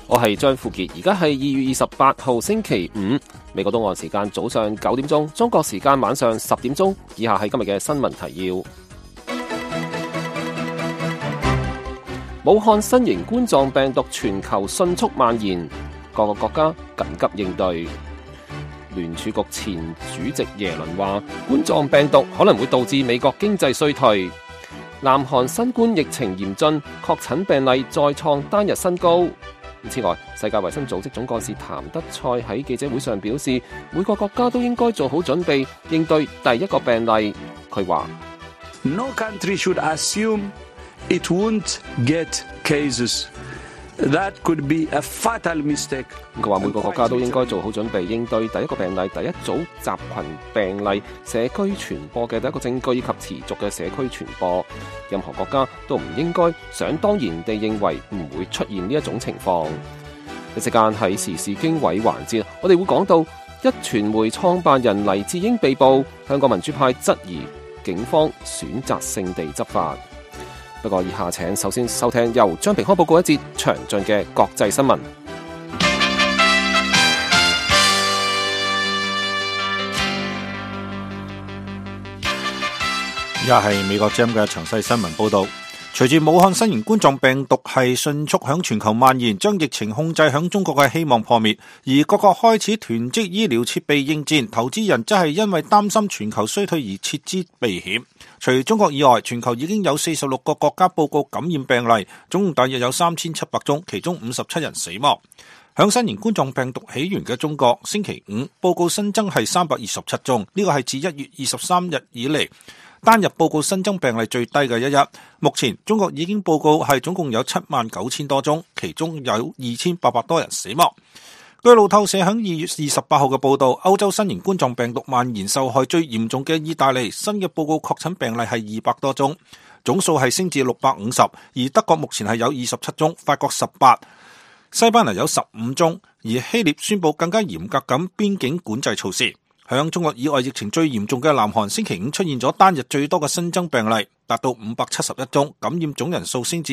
我係張富傑，而家係2月28號星期五，美國東岸時間早上9點鐘，中國時間晚上10點鐘。以下係今日嘅新聞提要。武漢新型冠狀病毒全球迅速蔓延，各個國家緊急應對。聯儲局前主席耶倫話，冠狀病毒可能會導致美國經濟衰退。南韓新冠疫情嚴峻，確診病例再創單日新高。此外，世界衛生組織總幹事譚德塞喺記者會上表示，每個國家都應該做好準備應對第一個病例。佢話 No country should assume it won't get cases. That could be a fatal mistake. 佢話每個國家都應該做好準備應對第一個病例、第一組集群病例、社區傳播嘅第一個證據以及持續嘅社區傳播。任何國家都唔應該想當然地認為唔會出現呢一種情況。一時間喺時事經緯環節，我哋會講到壹傳媒創辦人黎智英被捕，香港民主派質疑警方選擇性地執法。不過以下請首先收聽由張平康報告一節詳盡嘅國際新聞。 而家係美國 GEM 嘅詳細新聞報道。隨住武漢新型冠狀病毒係迅速響全球蔓延，將疫情控制響中國嘅希望破滅，而各國開始囤積醫療設備應戰，投資人則係因為擔心全球衰退而撤資避險。除中國以外，全球已經有46個國家報告感染病例，總共大約有3700宗，其中57人死亡。響新型冠狀病毒起源嘅中國，星期五報告新增係327宗，呢個係自1月23日以嚟單日報告新增病例最低嘅一日。目前中國已經報告係總共有79000多宗，其中有2800多人死亡。據路透社響2月28號嘅報道，歐洲新型冠狀病毒蔓延受害最嚴重嘅意大利，新嘅報告確診病例係200多宗，總數係升至650，而德國目前係有27宗，法國18，西班牙有15宗，而希臘宣布更加嚴格咁邊境管制措施。響中國以外疫情最嚴重嘅南韓，星期五出現咗單日最多嘅新增病例，達到571宗，感染總人數升至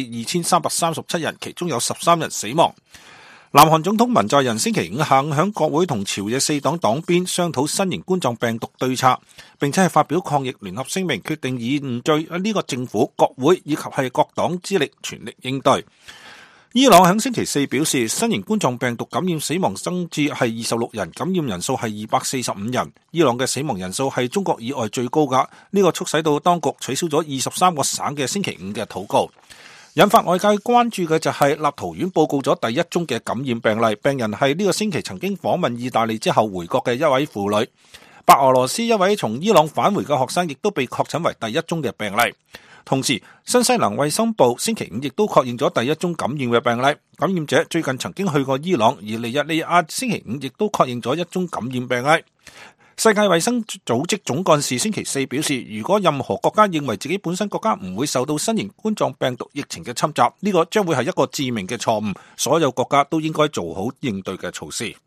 2337人，其中有13人死亡。南韓總統文在寅星期五下午響國會同朝野4黨黨鞭商討新型冠狀病毒對策，並且係發表抗疫聯合聲明，決定以凝聚呢個政府、國會以及係各黨之力，全力應對。伊朗響星期四表示，新型冠狀病毒感染死亡增至係26人，感染人數係245人。伊朗嘅死亡人數係中國以外最高㗎，呢個促使到當局取消咗23個省嘅星期五嘅禱告。引發外界關注嘅就係立陶宛報告咗第一宗嘅感染病例，病人係呢個星期曾經訪問意大利之後回國嘅一位婦女。白俄羅斯一位從伊朗返回嘅學生亦都被確診為第一宗嘅病例。同時，新西蘭衛生部星期五亦都確認咗第一宗感染嘅病例，感染者最近曾經去過伊朗，而尼日利亞星期五亦都確認咗一宗感染病例。世界衛生組織總幹事星期四表示，如果任何國家認為自己本身國家唔會受到新型冠狀病毒疫情嘅侵襲，呢個將會係一個致命嘅錯誤，所有國家都應該做好應對嘅措施。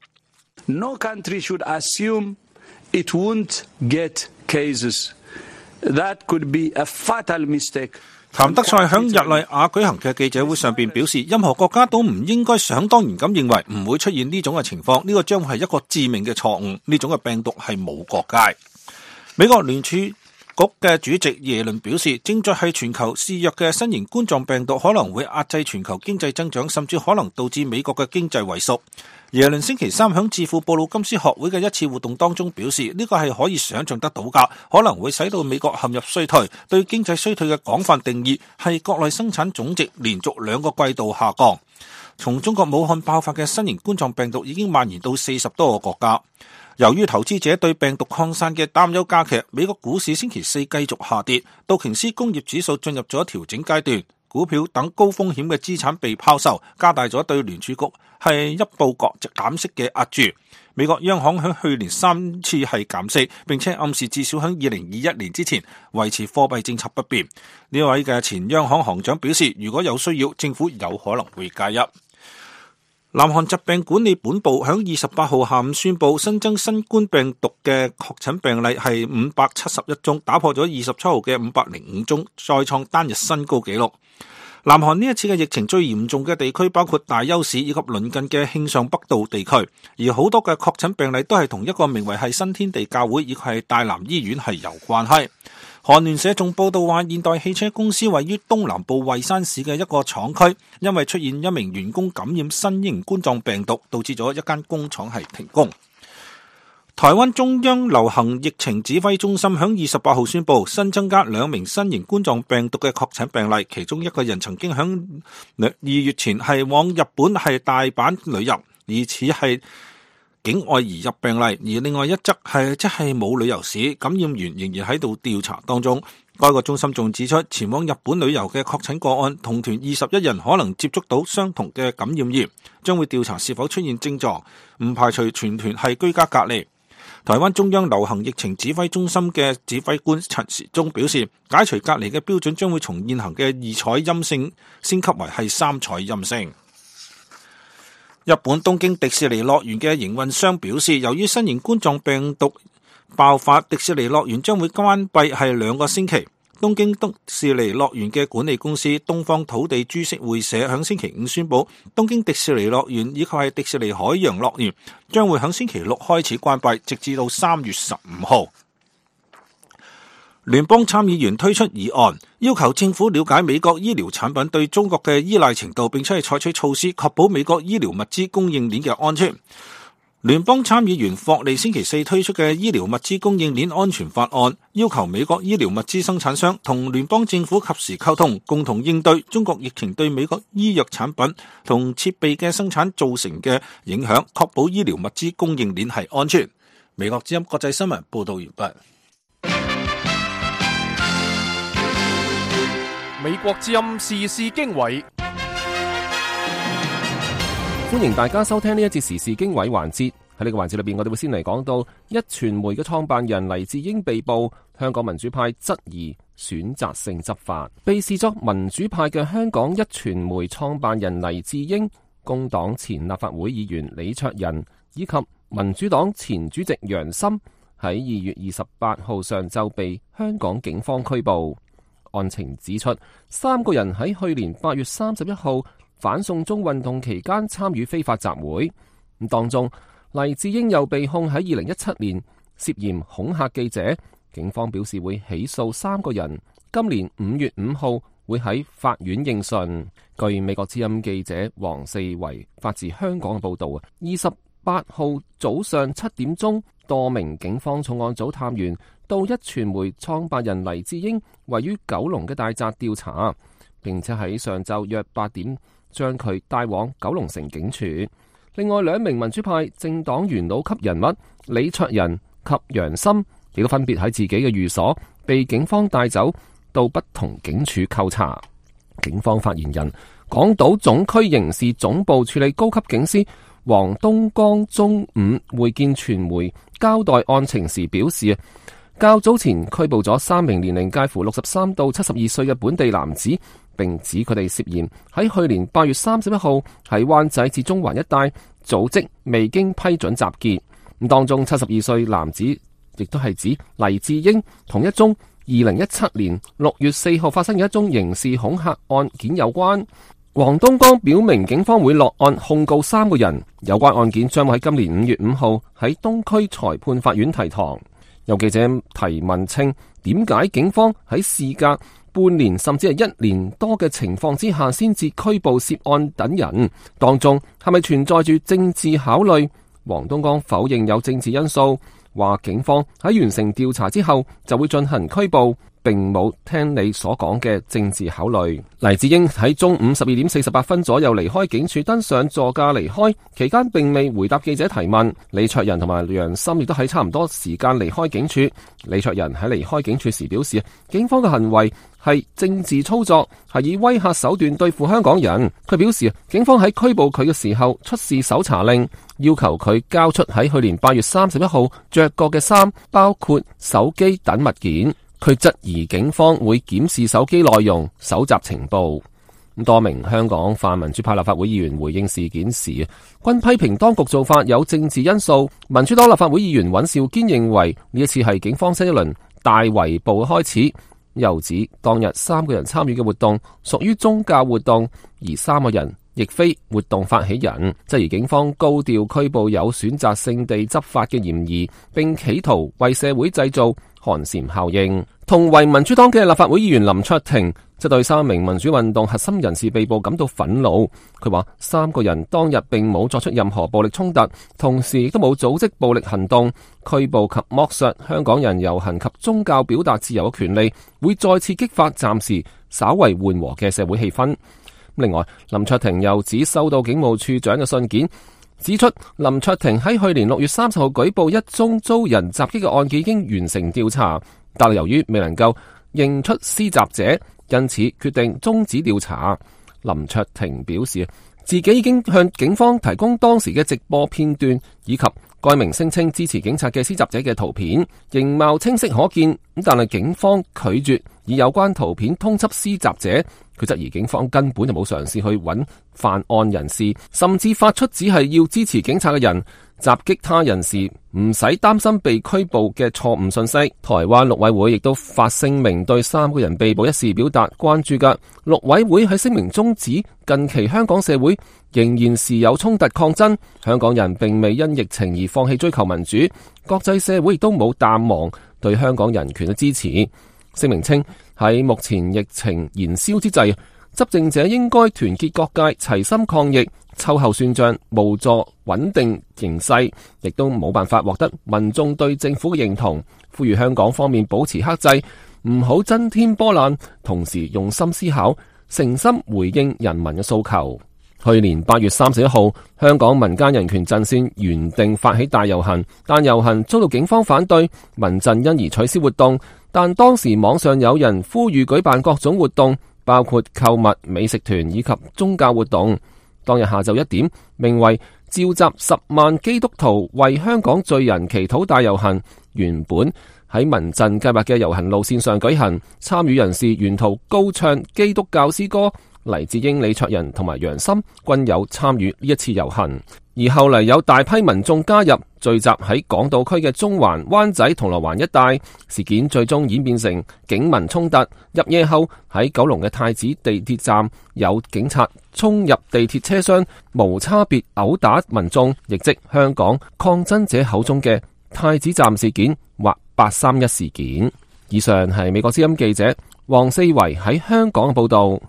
No country should assume it won't get cases. That could be a fatal mistake. 譚德塞響日內瓦舉行嘅記者會上邊表示，任何國家都唔應該想當然咁認為唔會出現呢種嘅情況，呢個將會係一個致命嘅錯誤。呢種嘅病毒係冇國界。美國聯儲局嘅主席耶倫表示，正在係全球肆虐嘅新型冠狀病毒可能會壓制全球經濟增長，甚至可能導致美國嘅經濟萎縮。耶倫星期三響智庫布魯金斯學會嘅一次活動當中表示，呢個係可以想象得到㗎，可能會使到美國陷入衰退。對經濟衰退嘅廣泛定義係國內生產總值連續2個季度下降。從中國武漢爆發嘅新型冠狀病毒已經蔓延到40多個國家。由於投資者對病毒擴散嘅擔憂加劇，美國股市星期四繼續下跌，道瓊斯工業指數進入咗調整階段。股票等高風險嘅資產被拋售，加大咗對聯儲局係一步減息嘅壓住。美國央行喺去年3次係減息，並且暗示至少喺2021年之前維持貨幣政策不變。呢位嘅前央行行長表示，如果有需要，政府有可能會介入。南韓疾病管理本部喺28號下午宣布，新增新冠病毒嘅確診病例係571宗，打破咗27號嘅505宗，再創單日新高紀錄。 南韓呢一次嘅疫情最嚴重嘅地區包括大邱市以及鄰近嘅慶尚北道地區，而好多嘅確診病例都係同一個名為係新天地教會以及係大南醫院係有關係。韓聯社仲報道話，現代汽車公司位於東南部蔚山市嘅一個廠區，因為出現一名員工感染新型冠狀病毒，導致咗一間工廠係停工。台灣中央流行疫情指揮中心響28號宣布，新增加2名新型冠狀病毒嘅確診病例，其中一個人曾經響2月前係往日本係大阪旅遊，疑似係境外移入病例，而另外一則係即係冇旅遊史，感染源仍然喺度調查當中。該個中心仲指出，前往日本旅遊嘅確診個案，同團21人可能接觸到相同嘅感染源，將會調查是否出現症狀，唔排除全團係居家隔離。台灣中央流行疫情指揮中心嘅指揮官陳時中表示，解除隔離嘅標準將會從現行嘅2採陰性升級為係3採陰性。日本東京迪士尼樂園嘅營運商表示，由於新型冠狀病毒爆發，迪士尼樂園將會關閉係2個星期。東京迪士尼樂園嘅管理公司東方土地株式會社響星期5宣布，東京迪士尼樂園以及係迪士尼海洋樂園將會響星期6開始關閉，直至到3月15號。聯邦參議員推出議案，要求政府了解美國醫療產品對中國嘅依賴程度，並且係採取措施確保美國醫療物資供應鏈嘅安全。聯邦參議員霍利星期4推出嘅醫療物資供應鏈安全法案，要求美國醫療物資生產商同聯邦政府及時溝通，共同應對中國疫情對美國醫藥產品同設備嘅生產造成嘅影響，確保醫療物資供應鏈係安全。美國之音國際新聞報道完畢。 美國之音時事經緯。 歡迎大家收聽呢一節時事經緯環節。喺呢個環節裏邊，我哋會先嚟講到壹傳媒嘅創辦人黎智英被捕，香港民主派質疑選擇性執法。被視作民主派嘅香港壹傳媒創辦人黎智英、工黨前立法會議員李卓人以及民主黨前主席楊森喺2月28號上晝被香港警方拘捕。案情指出，3個人喺去年8月31號反送中運動期間參與非法集會，咁當中黎智英又被控喺2017年涉嫌恐嚇記者，警方表示會起訴3個人，今年5月5號會喺法院應訊。據美國之音記者黃四維發自香港嘅報道，28號早上7點鐘，多名警方重案組探員到壹傳媒創辦人黎智英位於九龍嘅大宅調查，並且喺上晝約8點將佢帶往九龍城警署。另外2名民主派政黨元老級人物李卓人及楊森亦都分別喺自己嘅寓所被警方帶走到不同警署扣查。警方發言人港島總區刑事總部處理高級警司黃東江中午會見傳媒交代案情時表示，較早前拘捕咗3名年齡介乎63到72歲嘅本地男子，並指佢哋涉嫌喺去年8月31號喺灣仔至中環一帶組織未經批准集結。咁當中72歲男子亦都係指黎智英，同一宗2017年6月4號發生嘅一宗刑事恐嚇案件有關。黃東江表明警方會落案控告3個人，有關案件將會喺今年5月5號喺東區裁判法院提堂。有記者提問稱，點解警方喺事隔半年甚至係1年多嘅情況之下先至拘捕涉案等人，當中係咪存在住政治考慮？黃東江否認有政治因素，話警方喺完成調查之後就會進行拘捕，並冇聽你所講嘅政治考慮。黎智英喺中午12點48分左右離開警署，登上座駕離開，期間並未回答記者提問。李卓人同埋楊森亦都喺差唔多時間離開警署。李卓人喺離開警署時表示，警方嘅行為係政治操作，係以威嚇手段對付香港人。佢表示，警方喺拘捕佢嘅時候出示搜查令，要求佢交出喺去年8月31號着過嘅衫，包括手機等物件。佢質疑警方會檢視手機內容，搜集情報。多名香港泛民主派立法會議員回應事件時，均批評當局做法有政治因素。民主黨立法會議員尹兆堅認為呢一次係警方新一輪大圍捕嘅開始， 又指當日3個人參與嘅活動屬於宗教活動，而3個人亦非活動發起人，質疑警方高調拘捕有選擇性地執法嘅嫌疑，並企圖為社會製造寒蟬效應。同為民主黨嘅立法會議員林卓廷則對3名民主運動核心人士被捕感到憤怒。佢話3個人當日並冇作出任何暴力衝突，同時亦都冇組織暴力行動，拘捕及剝削香港人遊行及宗教表達自由嘅權利，會再次激發暫時稍為緩和嘅社會氣氛。另外，林卓廷又指收到警務處長嘅信件，指出林卓廷喺去年6月30號舉報一宗遭人襲擊嘅案件已經完成調查，但係由於未能夠認出施襲者，因此決定終止調查。林卓廷表示，自己已經向警方提供當時嘅直播片段，以及該名聲稱支持警察嘅施襲者嘅圖片，形貌清晰可見，但係警方拒絕以有關圖片通緝施襲者。佢質疑警方根本就冇嘗試去揾犯案人士，甚至發出只係要支持警察嘅人襲擊他人時唔使擔心被拘捕嘅錯誤信息。台灣陸委會亦都發聲明對3個人被捕一事表達關注㗎。陸委會喺聲明中指，近期香港社會仍然時有衝突抗爭，香港人並未因疫情而放棄追求民主，國際社會亦都冇淡忘對香港人權嘅支持。聲明稱，喺目前疫情燃燒之際，執政者應該團結各界，齊心抗疫，秋後算賬，無助穩定形勢，亦都冇辦法獲得民眾對政府嘅認同。呼籲香港方面保持克制，唔好增添波瀾，同時用心思考，誠心回應人民嘅訴求。去年8月31號，香港民間人權陣線原定發起大遊行，但遊行遭到警方反對，民陣因而取消活動。但當時網上有人呼籲舉辦各種活動，包括購物、美食團以及宗教活動。當日下晝1點，名為召集10萬基督徒為香港罪人祈禱大遊行，原本喺民陣計劃嘅遊行路線上舉行，參與人士沿途高唱基督教詩歌。黎智英、李卓人同埋楊森均有參與呢一次遊行，而後嚟有大批民眾加入，聚集喺港島區嘅中環、灣仔、銅鑼灣一帶。事件最終演變成警民衝突。入夜後喺九龍嘅太子地鐵站，有警察衝入地鐵車廂，無差別毆打民眾，亦即香港抗爭者口中嘅太子站事件或831事件。以上係美國之音記者黃四維喺香港嘅報道。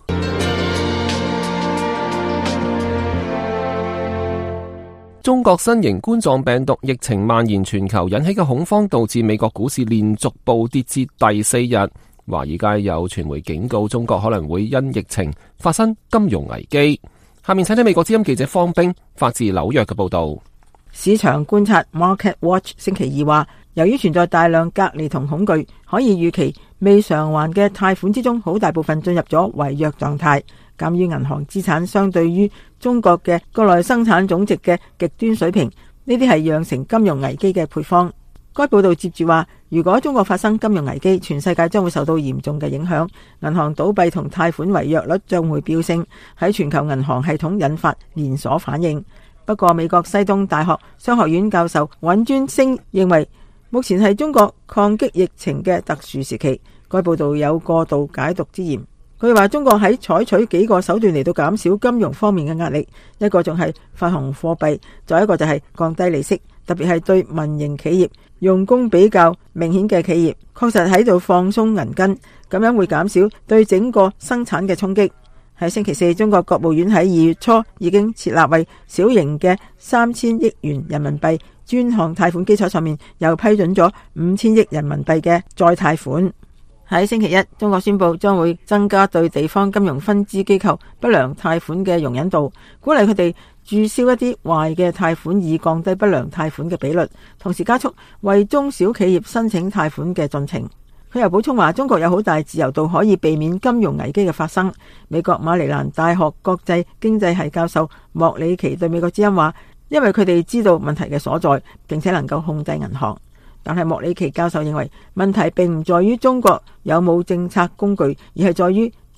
中國新型冠狀病毒疫情蔓延全球引起嘅恐慌，導致美國股市連續暴跌至第4日。華爾街有傳媒警告中國可能會因疫情發生金融危機。下面請睇美國之音記者方冰發自紐約嘅報道。 市場觀察 Market Watch 星期二話，由於存在大量隔離同恐懼，可以預期未償還嘅貸款之中，好大部分進入咗違約狀態。鑒於銀行資產相對於中國嘅國內生產總值嘅極端水平，呢啲係釀成金融危機嘅配方。該報道接住話，如果中國發生金融危機，全世界將會受到嚴重嘅影響，銀行倒閉同貸款違約率將會飆升，喺全球銀行系統引發連鎖反應。不過，美國西東大學商學院教授尹尊星認為，目前係中國抗擊疫情嘅特殊時期。該報道有過度解讀之嫌。佢話中國喺採取幾個手段嚟到減少金融方面嘅壓力，一個仲係發行貨幣，再一個就係降低利息，特別係對民營企業、用工比較明顯嘅企業，確實喺度放鬆銀根，咁樣會減少對整個生產嘅衝擊。喺星期四，中國國務院喺2月初已經設立為小型嘅3000億元人民幣專項貸款基礎上面，又批准咗5000億人民幣嘅再貸款。喺星期一，中國宣布將會增加對地方金融分支機構不良貸款嘅容忍度，鼓勵佢哋註銷一啲壞嘅貸款，以降低不良貸款嘅比率，同時加速為中小企業申請貸款嘅進程。佢又補充話，中國有好大自由度可以避免金融危機嘅發生。美國馬里蘭大學國際經濟系教授莫里奇對美國之音話，因為佢哋知道問題嘅所在，並且能夠控制銀行。但係莫里奇教授認為，問題並唔在於中國有冇政策工具，而係在於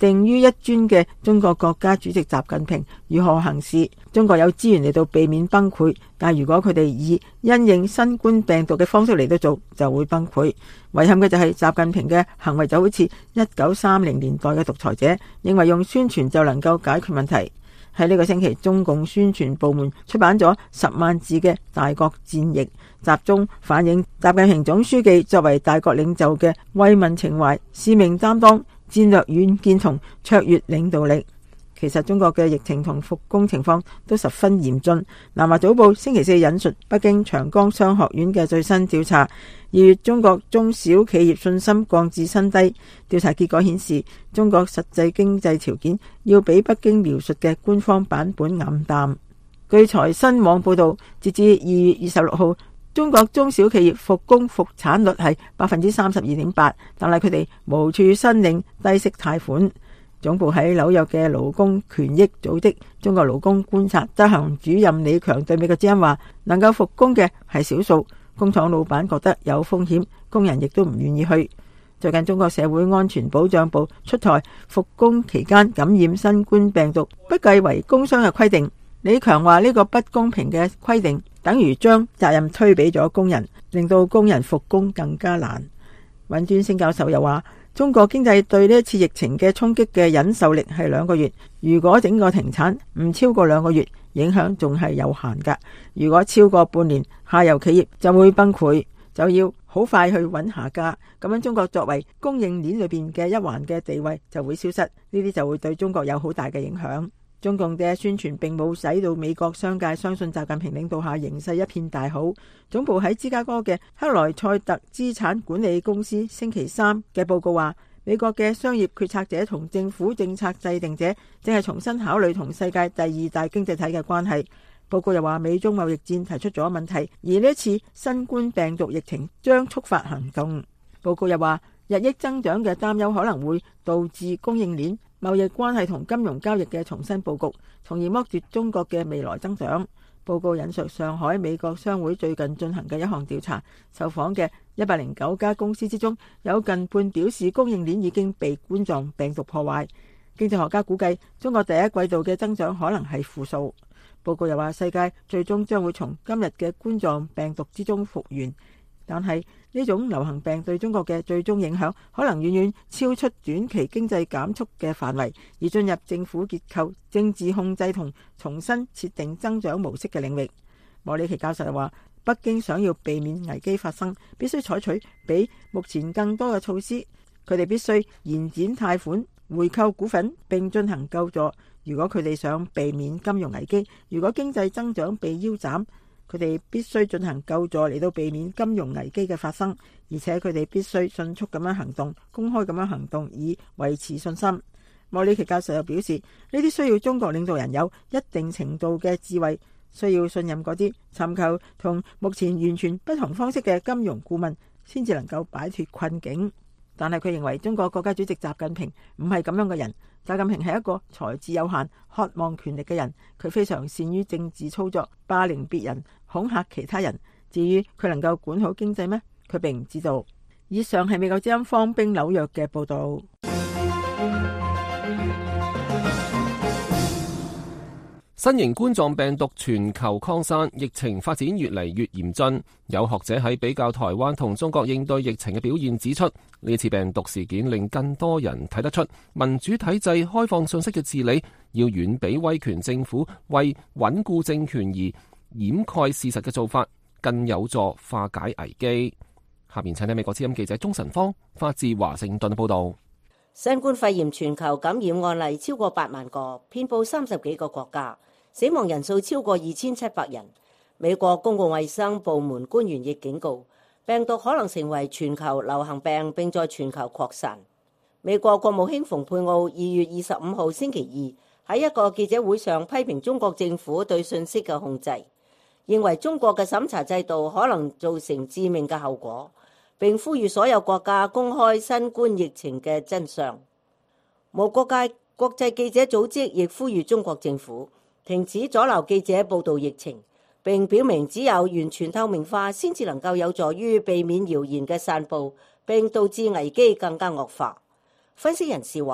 定於一尊嘅中國國家主席習近平如何行事。中國有資源嚟到避免崩潰，但如果佢哋以因應新冠病毒嘅方式嚟到做，就會崩潰。遺憾嘅就係習近平嘅行為就好似1930年代嘅獨裁者，認為用宣傳就能夠解決問題。喺呢個星期，中共宣傳部門出版咗10萬字嘅大國戰役，集中反映習近平總書記作為大國領袖嘅為民情懷、使命擔當、戰略遠見同卓越領導力。其實中國嘅疫情同復工情況都十分嚴峻。南華早報星期四引述北京長江商學院嘅最新調查，2月中國中小企業信心降至新低。調查結果顯示，中國實際經濟條件要比北京描述嘅官方版本黯淡。據財新網報道，截至2月26號，中國中小企業復工復產率係32.8%，但係佢哋無處申領低息貸款。總部喺紐約嘅勞工權益組織中國勞工觀察執行主任李強對美國之音話，能夠復工嘅係少數，工廠老闆覺得有風險，工人亦都唔願意去。最近中國社會安全保障部出台復工期間感染新冠病毒不計為工傷嘅規定。李強話呢個不公平嘅規定等於將責任推俾咗工人，令到工人復工更加難。尹端星教授又話，中國經濟對呢一次疫情嘅衝擊嘅忍受力係2個月，如果整個停產唔超過2個月，影響仲係有限噶。如果超過半年，下游企業就會崩潰，就要好快去揾下家，咁樣中國作為供應鏈裏邊嘅一環嘅地位就會消失，呢啲就會對中國有好大嘅影響。中共嘅宣傳並冇使到美國商界相信習近平領導下形勢一片大好。總部喺芝加哥嘅克萊塞特資產管理公司星期三嘅報告話，美國嘅商業決策者同政府政策制定者正係重新考慮同世界第2大經濟體嘅關係。報告又話，美中貿易戰提出咗問題，而呢次新冠病毒疫情將觸發行動。報告又話，日益增長嘅擔憂可能會導致供應鏈、貿易關係同金融交易嘅重新佈局，從而剝奪中國嘅未來增長。報告引述上海美國商會最近進行嘅一項調查，受訪嘅109家公司之中，有近半表示供應鏈已經被冠狀病毒破壞。經濟學家估計，中國第一季度嘅增長可能係負數。報告又話，世界最終將會從今日嘅冠狀病毒之中復原，但係呢種流行病對中國嘅最終影響可能遠遠超出短期經濟減速嘅範圍，而進入政府結構、政治控制同重新設定增長模式嘅領域。莫里奇教授又話，北京想要避免危機發生，必須採取比目前更多嘅措施。佢哋必須延展貸款、回購股份並進行救助。如果佢哋想避免金融危機，如果經濟增長被腰斬，佢哋必須進行救助嚟到避免金融危機嘅發生，而且佢哋必須迅速咁樣行動，公開咁樣行動，以維持信心。莫里奇教授又表示，呢啲需要中國領導人有一定程度嘅智慧，需要信任嗰啲尋求同目前完全不同方式嘅金融顧問，先至能夠擺脫困境。但係佢認為中國國家主席習近平唔係咁樣嘅人。習近平係一個才智有限、渴望權力嘅人，佢非常善於政治操作，霸凌別人、恐嚇其他人。至於佢能夠管好經濟咩？佢並唔知道。以上係美國之音方冰紐約嘅報道。 新型冠狀病毒全球擴散，疫情發展越嚟越嚴峻。有學者喺比較台灣同中國應對疫情嘅表現，指出呢次病毒事件令更多人睇得出民主體制開放信息嘅治理要遠比威權政府為穩固政權而掩蓋事實嘅做法更有助化解危機。下面請睇美國之音記者鍾晨芳發自華盛頓報道。 新冠肺炎全球感染案例超過8萬個，遍佈30幾個國家，死亡人數超過2700人。美國公共衛生部門官員亦警告，病毒可能成為全球流行病，並在全球擴散。美國國務卿蓬佩奧2月25號星期二喺一個記者會上批評中國政府對信息嘅控制，認為中國嘅審查制度可能造成致命嘅後果，並呼籲所有國家公開新冠疫情嘅真相。無國界國際記者組織亦呼籲中國政府停止阻撓記者報道疫情，並表明只有完全透明化先至能夠有助於避免謠言嘅散佈，並導致危機更加惡化。分析人士話，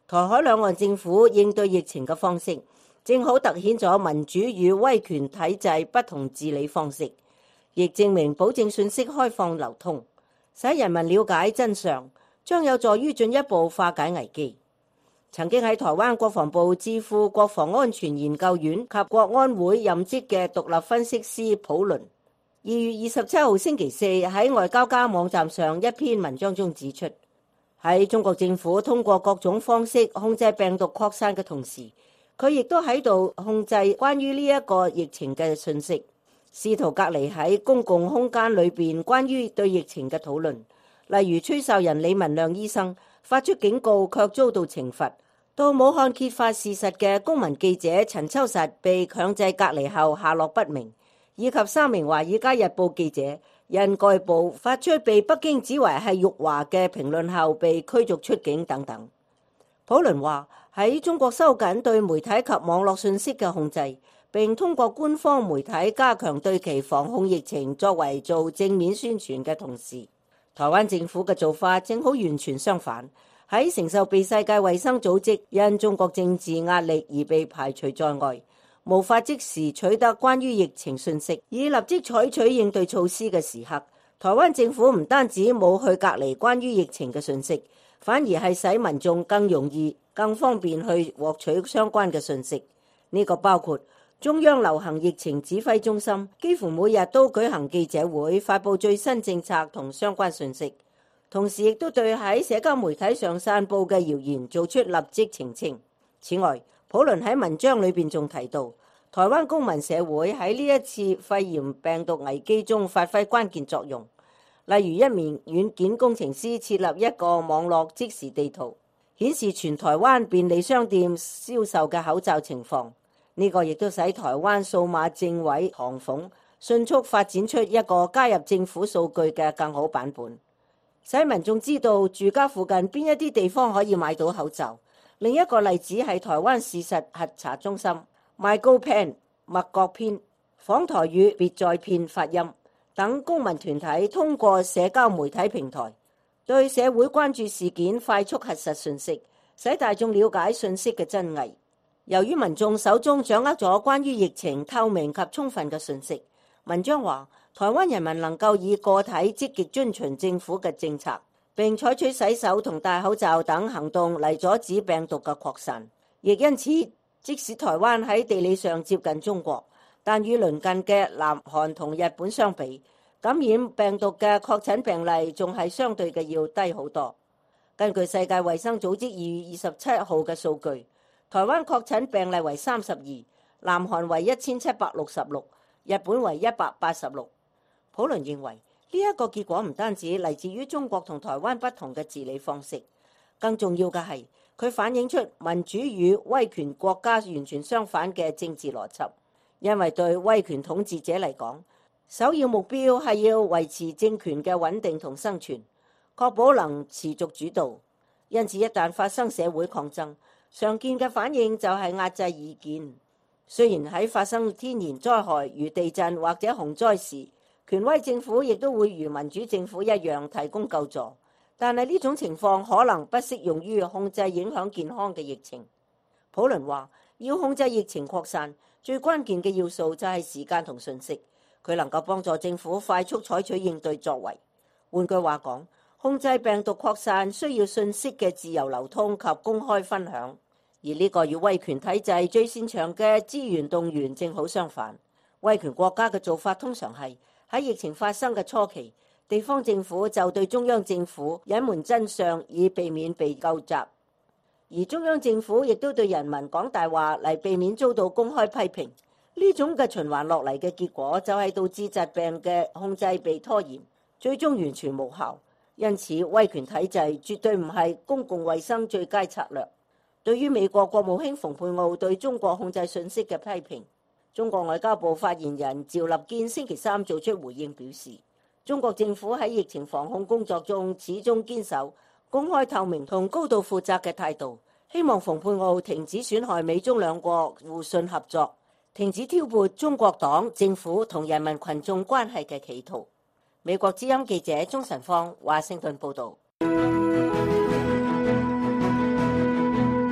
台海兩岸政府應對疫情嘅方式，正好凸顯咗民主與威權體制不同治理方式，亦證明保證信息開放流通，使人民了解真相，將有助於進一步化解危機。曾經喺台灣國防部智庫國防安全研究院及國安會任職嘅獨立分析師普倫，2月27號星期四喺外交家網站上一篇文章中指出，喺中國政府通過各種方式控制病毒擴散嘅同時，佢亦都喺度控制關於呢一個疫情嘅信息，試圖隔離喺公共空間裏邊關於對疫情嘅討論。例如吹哨人李文亮醫生發出警告卻遭到懲罰，到武漢揭發事實嘅公民記者陳秋實被強制隔離後下落不明，以及3名華爾街日報記者因該報發出被北京指為係辱華嘅評論後被驅逐出境等等。普倫話，喺中國收緊對媒體及網絡信息嘅控制，並通過官方媒體加強對其防控疫情作為做正面宣傳嘅同時，台灣政府嘅做法正好完全相反，喺承受被世界衛生組織因中國政治壓力而被排除在外，無法即時取得關於疫情信息，以立即採取應對措施嘅時刻，台灣政府唔單止冇去隔離關於疫情嘅信息，反而係使民眾更容易、更方便去獲取相關嘅信息。呢個包括中央流行疫情指揮中心幾乎每日都舉行記者會，發布最新政策同相關信息，同時亦都對喺社交媒體上散佈嘅謠言做出立即澄清。此外，普倫喺文章裏邊仲提到，台灣公民社會喺呢一次肺炎病毒危機中發揮關鍵作用。例如一名軟件工程師設立一個網絡即時地圖，顯示全台灣便利商店銷售嘅口罩情況。呢個亦都使台灣數碼政委唐鳳迅速發展出一個加入政府數據嘅更好版本，使民眾知道住家附近邊一啲地方可以買到口罩。另一個例子係台灣事實核查中心 MyGoPen、麥國篇、訪台語別在片發音等公民團體通過社交媒體平台對社會關注事件快速核實信息，使大眾了解信息嘅真偽。由於民眾手中掌握咗關於疫情透明及充分嘅信息，文章話台灣人民能夠以個體積極遵循政府嘅政策，並採取洗手同戴口罩等行動嚟阻止病毒嘅擴散。亦因此，即使台灣喺地理上接近中國，但與鄰近嘅南韓同日本相比，感染病毒嘅確診病例仲係相對嘅要低好多。根據世界衛生組織2月27號嘅數據，台灣確診病例為32，南韓為1766，日本為186。普倫認為呢一個結果唔單止嚟自於中國同台灣不同嘅治理方式，更重要嘅係佢反映出民主與威權國家完全相反嘅政治邏輯。因為對威權統治者嚟講，首要目標係要維持政權嘅穩定同生存，確保能持續主導。因此一旦發生社會抗爭，常見嘅反應就係壓制異見。雖然喺發生天然災害如地震或者洪災時，權威政府亦都會如民主政府一樣提供救助，但係呢種情況可能不適用於控制影響健康嘅疫情。普倫話，要控制疫情擴散，最關鍵嘅要素就係時間同信息，佢能夠幫助政府快速採取應對作為。換句話講，控制病毒擴散需要信息嘅自由流通及公開分享，而呢個與威權體制最擅長嘅資源動員正好相反。威權國家嘅做法通常係喺疫情發生嘅初期，地方政府就對中央政府隱瞞真相，以避免被究責。而中央政府亦都對人民講大話嚟避免遭到公開批評。呢種嘅循環落嚟嘅結果就係導致疾病嘅控制被拖延，最終完全無效。因此，威權體制絕對唔係公共衛生最佳策略。對於美國國務卿蓬佩奧對中國控制信息嘅批評，中國外交部發言人趙立堅星期三做出回應，表示中國政府喺疫情防控工作中始終堅守公開透明同高度負責嘅態度，希望蓬佩奧停止損害美中兩國互信合作，停止挑撥中國黨政府同人民群眾關係嘅企圖。美國之音記者鍾晨芳華盛頓報道。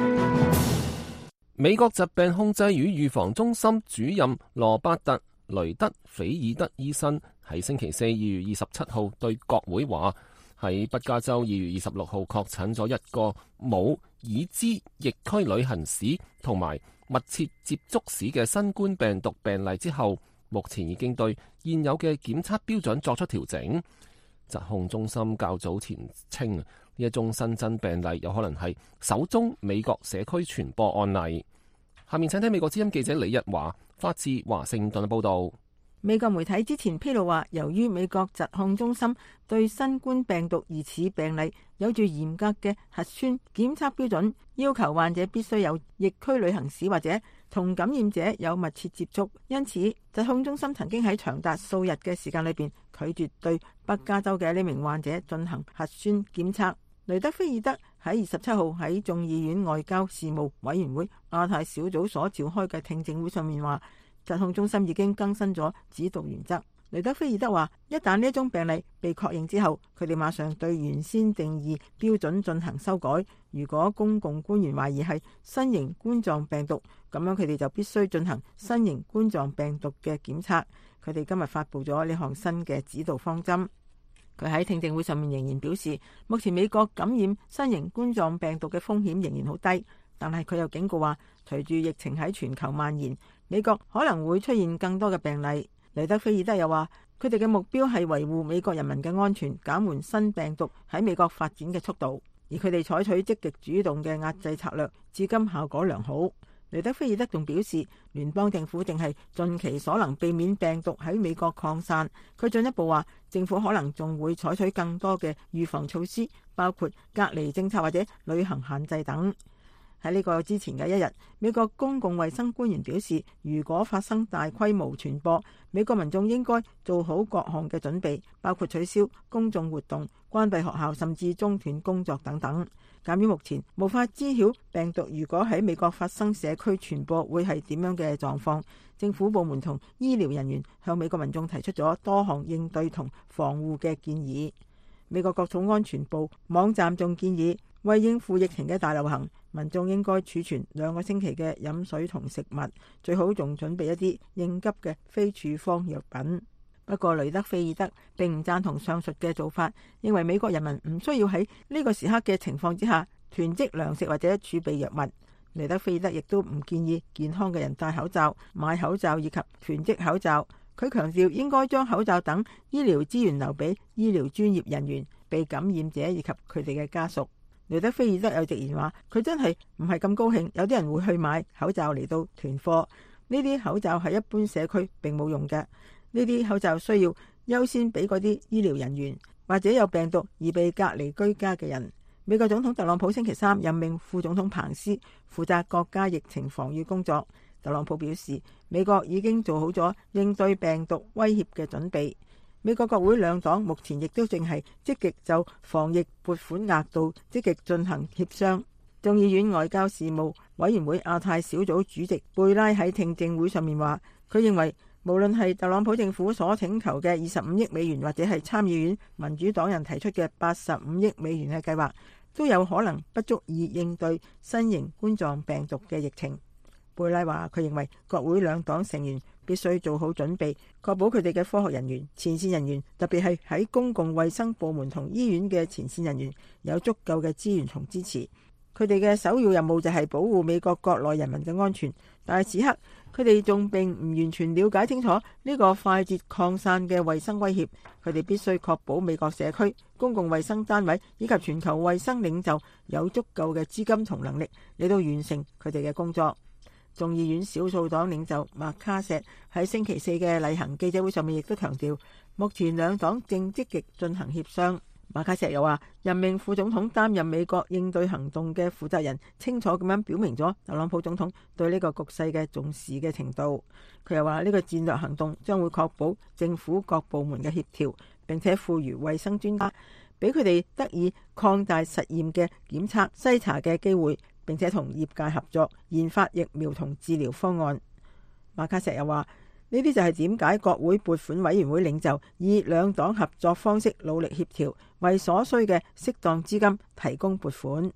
美國疾病控制與預防中心主任羅伯特·雷德菲爾德醫生喺星期四2月27號對國會話，喺北加州2月26號確診咗一個冇已知疫區旅行史同埋密切接觸史嘅新冠病毒病例之後，目前已經對現有嘅檢測標準作出調整。疾控中心較早前稱，呢一宗新增病例有可能係首宗美國社區傳播案例。下面請聽美國之音記者李日華發自華盛頓嘅報道。 美國媒體之前披露話，由於美國疾控中心對新冠病毒疑似病例有住嚴格嘅核酸檢測標準，要求患者必須有疫區旅行史或者同感染者有密切接觸，因此疾控中心曾經喺長達數日嘅時間裏邊拒絕對北加州嘅呢名患者進行核酸檢測。雷德菲爾德喺27號喺眾議院外交事務委員會亞太小組所召開嘅聽證會上面話，疾控中心已經更新咗指導原則。雷德菲爾德話，一旦呢一宗病例被確認之後，佢哋馬上對原先定義標準進行修改。如果公共官員懷疑係新型冠狀病毒，咁樣佢哋就必須進行新型冠狀病毒嘅檢測。佢哋今日發布咗呢項新嘅指導方針。佢喺聽證會上面仍然表示，目前美國感染新型冠狀病毒嘅風險仍然好低，但係佢又警告話，隨住疫情喺全球蔓延，美國可能會出現更多嘅病例。雷德菲爾德又話，佢哋嘅目標係維護美國人民嘅安全，減緩新病毒喺美國發展嘅速度，而佢哋採取積極主動嘅壓制策略，至今效果良好。雷德菲爾德仲表示，聯邦政府正係盡其所能避免病毒喺美國擴散。佢進一步話，政府可能仲會採取更多嘅預防措施，包括隔離政策或者旅行限制等。喺呢個之前嘅一日，美國公共衛生官員表示，如果發生大規模傳播，美國民眾應該做好各項嘅準備，包括取消公眾活動、關閉學校，甚至中斷工作等等。鑑於目前無法知曉病毒如果喺美國發生社區傳播會係點樣嘅狀況，政府部門同醫療人員向美國民眾提出咗多項應對同防護嘅建議。美國國土安全部網站仲建議，為應付疫情嘅大流行，民眾應該儲存2個星期嘅飲水同食物，最好仲準備一啲應急嘅非處方藥品。不過雷德菲爾德並唔贊同上述嘅做法，認為美國人民唔需要喺呢個時刻嘅情況之下囤積糧食或者儲備藥物。雷德菲爾德亦都唔建議健康嘅人戴口罩、買口罩以及囤積口罩。佢強調應該將口罩等醫療資源留俾醫療專業人員、被感染者以及佢哋嘅家屬。雷德菲爾德有直言話，佢真係唔係咁高興，有啲人會去買口罩嚟到囤貨。呢啲口罩係一般社區並冇用嘅。呢啲口罩需要優先俾嗰啲醫療人員或者有病毒而被隔離居家嘅人。美國總統特朗普星期三任命副總統彭斯負責國家疫情防禦工作。特朗普表示，美國已經做好咗應對病毒威脅嘅準備。美國國會兩黨目前亦都正係積極就防疫撥款額度積極進行協商。眾議院外交事務委員會亞太小組主席貝拉喺聽證會上面話，佢認為無論係特朗普政府所請求嘅25億美元，或者係參議院民主黨人提出嘅85億美元嘅計劃，都有可能不足以應對新型冠狀病毒嘅疫情。貝拉話，佢認為國會兩黨成員必須做好準備，確保佢哋嘅科學人員、前線人員，特別係喺公共衛生部門同醫院嘅前線人員有足夠嘅資源同支持。佢哋嘅首要任務就係保護美國國內人民嘅安全，但係此刻佢哋仲並唔完全了解清楚呢個快捷擴散嘅衛生威脅。佢哋必須確保美國社區、公共衛生單位以及全球衛生領袖有足夠嘅資金同能力嚟到完成佢哋嘅工作。眾議院少數黨領袖麥卡錫喺星期四嘅例行記者會上面亦都強調，目前兩黨正積極進行協商。馬卡錫又話，任命副總統擔任美國應對行動嘅負責人，清楚咁樣表明咗特朗普總統對呢個局勢嘅重視嘅程度。佢又話，呢個戰略行動將會確保政府各部門嘅協調，並且賦予衛生專家，俾佢哋得以擴大實驗嘅檢測篩查嘅機會，並且同業界合作研發疫苗同治療方案。馬卡錫又話，呢啲就係點解國會撥款委員會領袖以兩黨合作方式努力協調，為所需嘅適當資金提供撥款。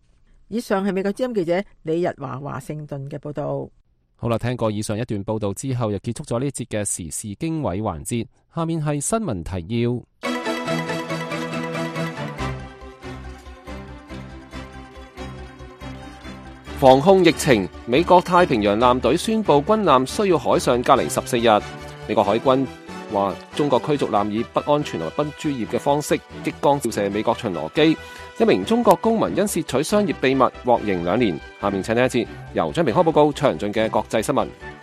以上係美國之音記者李日華華盛頓嘅報道。 好啦，聽過以上一段報道之後，又結束咗呢一節嘅時事經緯環節。下面係新聞提要。防控疫情，美國太平洋艦隊宣布軍艦需要海上隔離14日。美國海軍話中國驅逐艦以不安全同不專業嘅方式激光照射美國巡邏機。一名中國公民因竊取商業秘密獲刑2年。下面請聽一節由張明開報告詳盡嘅國際新聞。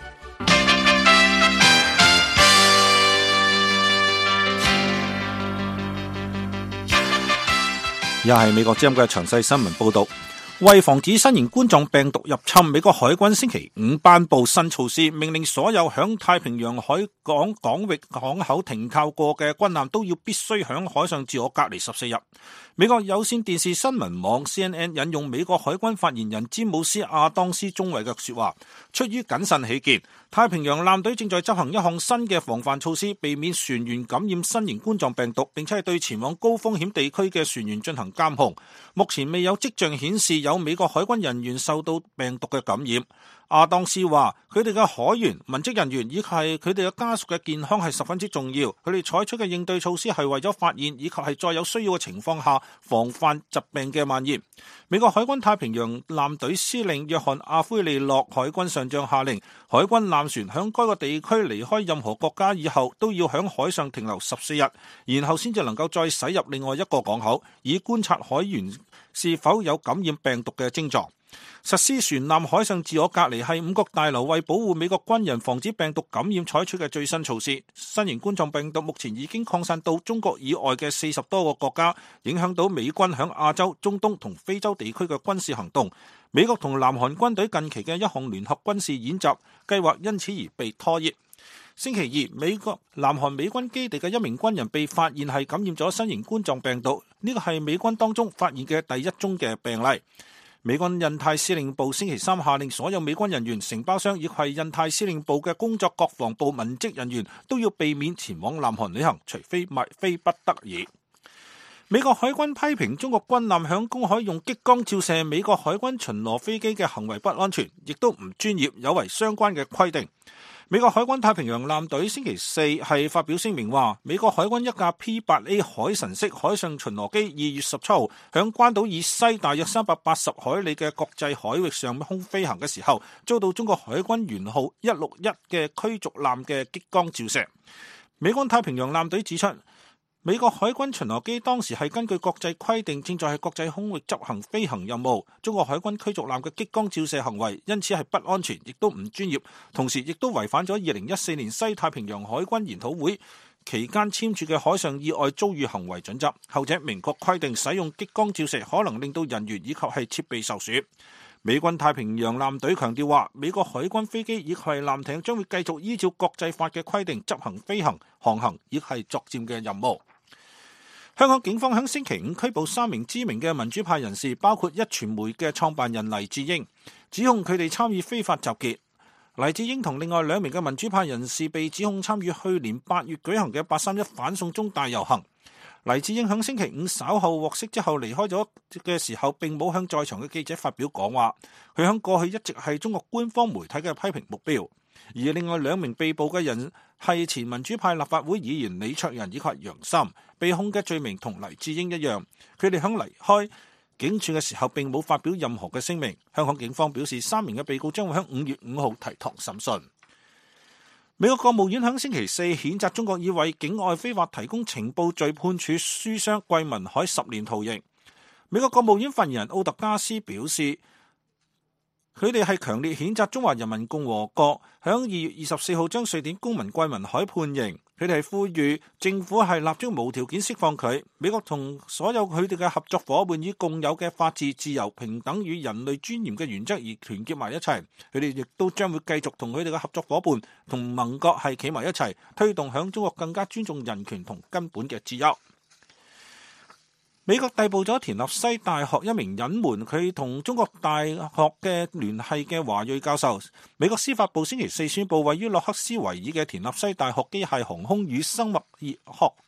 又係美國之音嘅詳細新聞報道。為防止新型冠狀病毒入侵，美國海軍星期5頒布新措施，命令所有響太平洋海港港域港口停靠過嘅軍艦都要必須響海上自我隔離14日。美國有線電視新聞網 CNN 引用美國海軍發言人詹姆斯亞當斯中尉嘅說話，出於謹慎起見，太平洋艦隊正在執行一項新嘅防範措施，避免船員感染新型冠狀病毒，並且係對前往高風險地區嘅船員進行監控。目前未有跡象顯示有美國海軍人員受到病毒嘅感染。亞當斯話：佢哋嘅海員、文職人員以及佢哋嘅家屬嘅健康係十分之重要。佢哋採取嘅應對措施係為咗發現以及係在有需要嘅情況下防範疾病嘅蔓延。美國海軍太平洋艦隊司令約翰阿奎利諾海軍上將下令，海軍艦船響該個地區離開任何國家以後都要響海上停留14日，然後先至能夠再駛入另外一個港口，以觀察海員是否有感染病毒嘅症狀。實施船艦海上自我隔離係5角大樓為保護美國軍人防止病毒感染採取嘅最新措施。新型冠狀病毒目前已經擴散到中國以外嘅40多個國家，影響到美軍響亞洲、中東同非洲地區嘅軍事行動。美國同南韓軍隊近期嘅一項聯合軍事演習計劃因此而被拖延。星期二，南韓美軍基地嘅一名軍人被發現係感染咗新型冠狀病毒，呢個係美軍當中發現嘅第一宗嘅病例。美軍印太司令部星期3下令所有美軍人員、承包商以及係印太司令部嘅工作國防部文職人員都要避免前往南韓旅行，除非非不得已。美國海軍批評中國軍艦響公海用激光照射美國海軍巡邏飛機嘅行為不安全，亦都唔專業，有違相關嘅規定。美國海軍太平洋艦隊星期4係發表聲明話，美國海軍一架 P-8A 海神式海上巡邏機2月17號響關島以西大約380海里嘅國際海域上空飛行嘅時候，遭到中國海軍元號161嘅驅逐艦嘅激光照射。美軍太平洋艦隊指出，美國海軍巡邏機當時係根據國際規定正在喺國際空域執行飛行任務，中國海軍驅逐艦嘅激光照射行為因此係不安全，亦都唔專業，同時亦都違反咗2014年西太平洋海軍研討會期間簽署嘅海上意外遭遇行為準則，後者明確規定使用激光照射可能令到人員以及係設備受損。美軍太平洋艦隊強調話，美國海軍飛機以及係艦艇將會繼續依照國際法嘅規定執行飛行、航行以及係作戰嘅任務。香港警方喺星期5拘捕3名知名嘅民主派人士，包括壹傳媒嘅創辦人黎智英，指控佢哋參與非法集結。黎智英同另外2名嘅民主派人士被指控參與去年8月舉行嘅831反送中大遊行。黎智英喺星期5稍後獲釋之後離開咗嘅時候，並冇向在場嘅記者發表講話。佢喺過去一直係中國官方媒體嘅批評目標。而另外2名被捕嘅人係前民主派立法會議員李卓人以及楊森，被控嘅罪名同黎智英一樣。佢哋喺離開警署嘅時候並冇發表任何嘅聲明。香港警方表示3名嘅被告將會喺5月5號提堂審訊。美國國務院喺星期4譴責中國以為境外非法提供情報罪判處書商桂民海10年徒刑。美國國務院發言人奧特加斯表示，佢哋係強烈譴責中華人民共和國響2月24號將瑞典公民桂民海判刑。佢哋係呼籲政府係立即無條件釋放佢。美國同所有佢哋嘅合作伙伴以共有嘅法治、自由、平等與人類尊嚴嘅原則而團結埋一齊。佢哋亦都將會繼續同佢哋嘅合作伙伴同盟國係企埋一齊，推動響中國更加尊重人權同根本嘅自由。美國逮捕咗田納西大學一名隱瞞佢同中國大學嘅聯繫嘅華裔教授。美國司法部星期4宣布，位於洛克斯維爾嘅田納西大學機械航空與生物學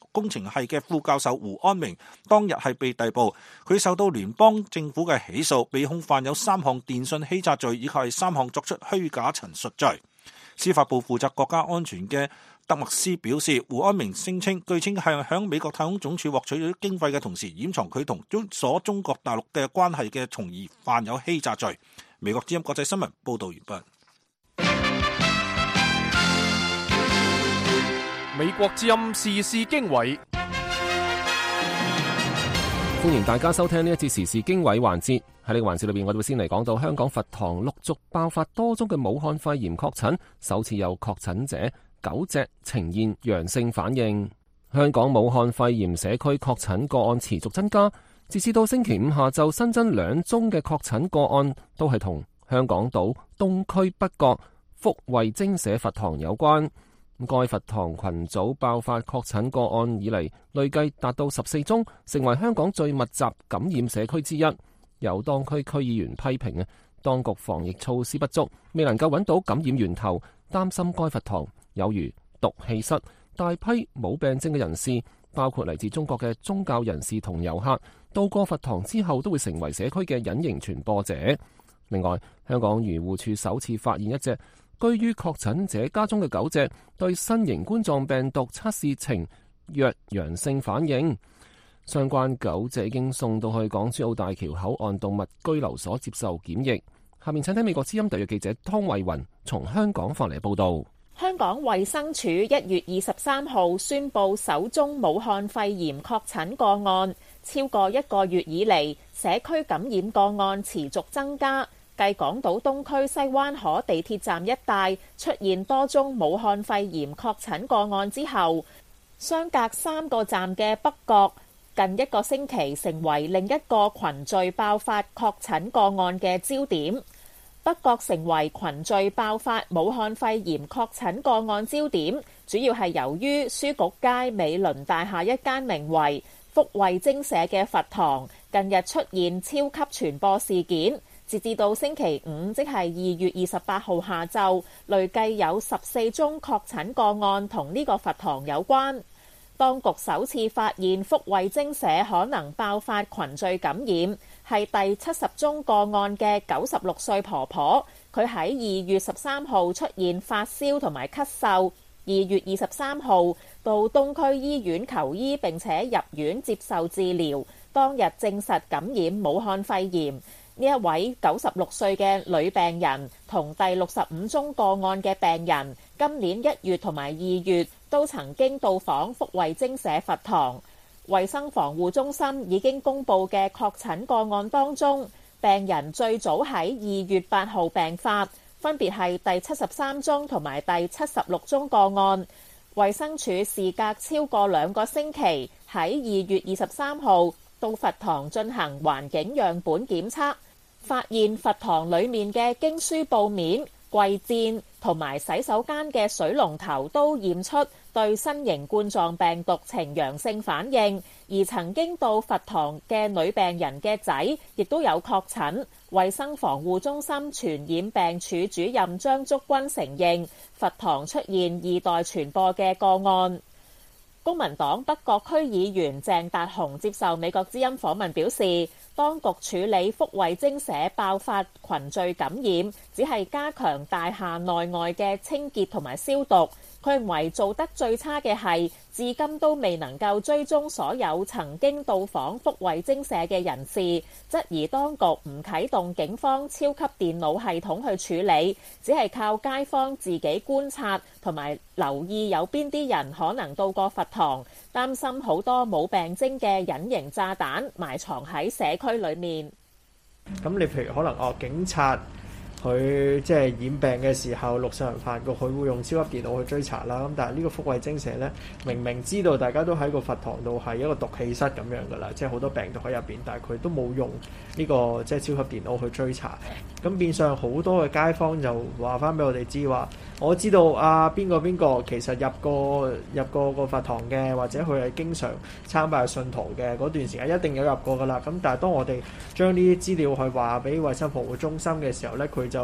工程系嘅副教授胡安明當日係被逮捕，佢受到聯邦政府嘅起訴，被控犯有3項電信欺詐罪以及係3項作出虛假陳述罪。司法部負責國家安全嘅德麥斯表示，胡安明聲稱，據稱係響美國太空總署獲取咗經費嘅同時，掩藏佢同中國大陸嘅關係嘅，從而犯有欺詐罪。美國之音國際新聞報道完畢。 美國之音時事經緯， 歡迎大家收聽呢一節時事經緯環節。喺呢個環節裏邊，我哋會先嚟講到香港佛堂陸續爆發多宗嘅武漢肺炎確診，首次有確診者9隻呈現陽性反應。香港武漢肺炎社區確診個案持續增加，截至到星期五下晝新增2宗嘅確診個案，都係同香港島東區北角福慧精舍佛堂有關。該佛堂群組爆發確診個案以嚟，累計達到14宗，成為香港最密集感染社區之一。有當區區議員批評當局防疫措施不足，未能夠揾到感染源頭，擔心該佛堂有如毒氣室，大批冇病徵嘅人士，包括嚟自中國嘅宗教人士同遊客，到過佛堂之後都會成為社區嘅隱形傳播者。另外，香港漁護署首次發現一隻居於確診者家中嘅狗隻對新型冠狀病毒測試呈弱陽性反應，相關狗隻已經送到去港珠澳大橋口岸動物居留所接受檢疫。下面請聽美國之音特約記者湯慧雲從香港發嚟報道。 香港衛生署1月23號宣布首宗武漢肺炎確診個案，超過1個月以嚟，社區感染個案持續增加。繼港島東區西灣河地鐵站一帶出現多宗武漢肺炎確診個案之後，相隔3個站嘅北角近1個星期成為另一個群聚爆發確診個案嘅焦點。北角成為群聚爆發武漢肺炎確診個案焦點，主要係由於書局街美倫大廈一間名為福慧精舍嘅佛堂近日出現超級傳播事件。截至到星期五，即係2月28號下晝，累計有14宗確診個案同呢個佛堂有關。當局首次發現福慧精舍可能爆發群聚感染，係第70宗個案嘅96歲婆婆。佢喺2月13號出現發燒同埋咳嗽，2月23號到東區醫院求醫並且入院接受治療，當日證實感染武漢肺炎。呢一位96歲嘅女病人同第65宗個案嘅病人，今年1月同埋2月都曾經到訪福慧精舍佛堂。衛生防護中心已經公布嘅確診個案當中，病人最早喺2月8號病發，分別係第73宗同埋第76宗個案。衛生署事隔超過2個星期，喺2月23號到佛堂進行環境樣本檢測，發現佛堂裡面嘅經書布面、櫃墊同埋洗手間嘅水龍頭都驗出對新型冠狀病毒呈陽性反應，而曾經到佛堂嘅女病人嘅仔亦都有確診。衛生防護中心傳染病處主任張竹君承認佛堂出現2代傳播嘅個案。公民黨北角區議員鄭達鴻接受美國之音訪問表示，當局處理福慧精舍爆發群聚感染，只係加強大廈內外嘅清潔同埋消毒。佢認為做得最差嘅係，至今都未能夠追蹤所有曾經到訪福慧精舍嘅人士，質疑當局唔啟動警方超級電腦系統去處理，只係靠街坊自己觀察同埋留意有邊啲人可能到過佛堂，擔心好多冇病徵嘅隱形炸彈埋藏喺社區裏面。 咁你譬如可能警察佢即係染病嘅時候，陸上人犯過，佢會用超級電腦去追查啦。咁但係呢個福慧精舍呢，明明知道大家都喺個佛堂度係一個毒氣室咁樣噶啦，即係好多病毒喺入邊，但係佢都冇用呢個即係超級電腦去追查。咁變相好多嘅街坊就話翻俾我哋知話，我知道邊個其實入過個佛堂嘅，或者佢係經常參拜信徒嘅，嗰段時間一定有入過噶啦。咁但係當我哋將呢啲資料去話俾衛生防護中心嘅時候呢，佢就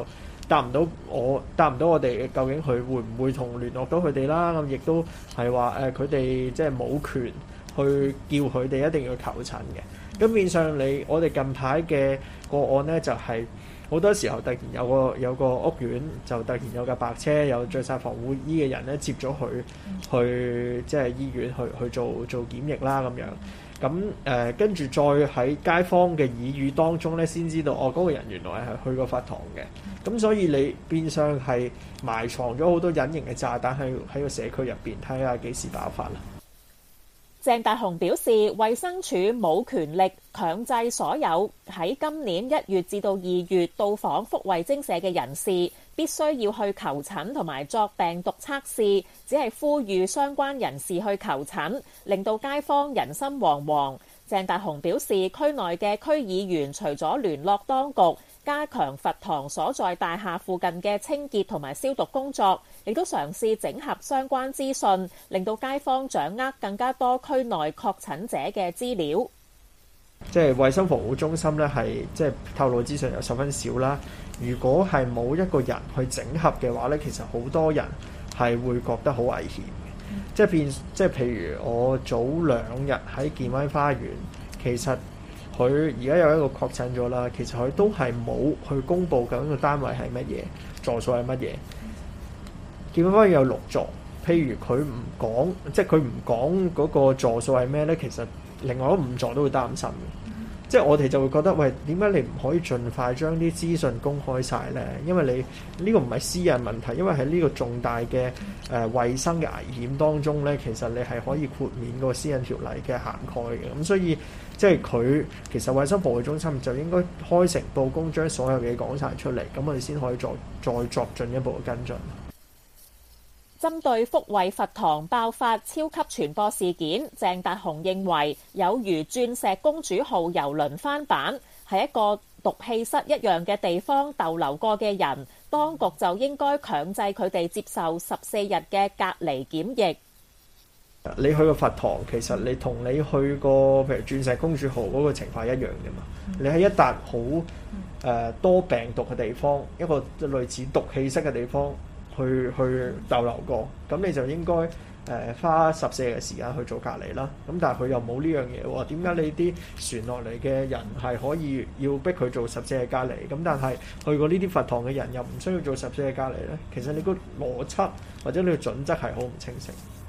答唔到我哋究竟佢會唔會同聯絡到佢哋啦？咁亦都係話佢哋即係冇權去叫佢哋一定要求診嘅。咁變相我哋近排嘅個案咧，就係好多時候突然有個屋苑就突然有架白車有着晒防護衣嘅人咧接咗佢去即係醫院去做檢疫啦咁樣。咁跟住再喺街坊嘅耳語當中咧，先知道嗰個人原來係去過佛堂嘅。咁所以你變相係埋藏咗好多隱形嘅炸彈喺個社區入邊，睇下幾時爆發啦。 鄭大雄表示，衛生署冇權力強制所有喺今年1月至到2月到訪福慧精舍嘅人士必須要去求診同埋作病毒測試，只係呼籲相關人士去求診，令到街坊人心惶惶。鄭大雄表示，區內嘅區議員除咗聯絡當局，加強佛堂所在大廈附近嘅清潔同埋消毒工作，亦都嘗試整合相關資訊，令到街坊掌握更加多區內確診者嘅資料。 即係衛生防護中心咧，係即係透露資訊又十分少啦。如果係冇一個人去整合嘅話咧，其實好多人係會覺得好危險嘅。即係譬如我早2日喺健威花園，其實佢而家有一個確診咗啦，其實佢都係冇去公佈究竟個單位係乜嘢，座數係乜嘢。健威花園有6座，譬如佢唔講，即係佢唔講嗰個座數係咩咧，其實另外嗰5座都會擔心嘅。即係我哋就會覺得，喂，點解你唔可以盡快將啲資訊公開晒呢？因為你呢個唔係私人問題，因為喺呢個重大嘅衞生嘅危險當中呢，其實你係可以豁免個私隱條例嘅涵蓋嘅。咁所以即係佢其實衞生防護中心就應該開誠佈公，將所有嘢講晒出嚟，咁我哋先可以再作進一步嘅跟進。 針對福慧佛堂爆發超級傳播事件，鄭達雄認為有如鑽石公主號郵輪翻版，係一個毒氣室一樣嘅地方逗留過嘅人，當局就應該強制佢哋接受14日嘅隔離檢疫。 你去個佛堂，其實你同你去過譬如鑽石公主號嗰個情況一樣嘅嘛。你喺一笪好多病毒嘅地方，一個類似毒氣室嘅地方。去逗留過，咁你就應該花14日嘅時間去做隔離啦。咁但係佢又冇呢樣嘢喎，點解你啲船落嚟嘅人係可以要逼佢做14日隔離？咁但係去過呢啲佛堂嘅人又唔需要做14日隔離呢？其實你個邏輯或者你個準則係好唔清晰。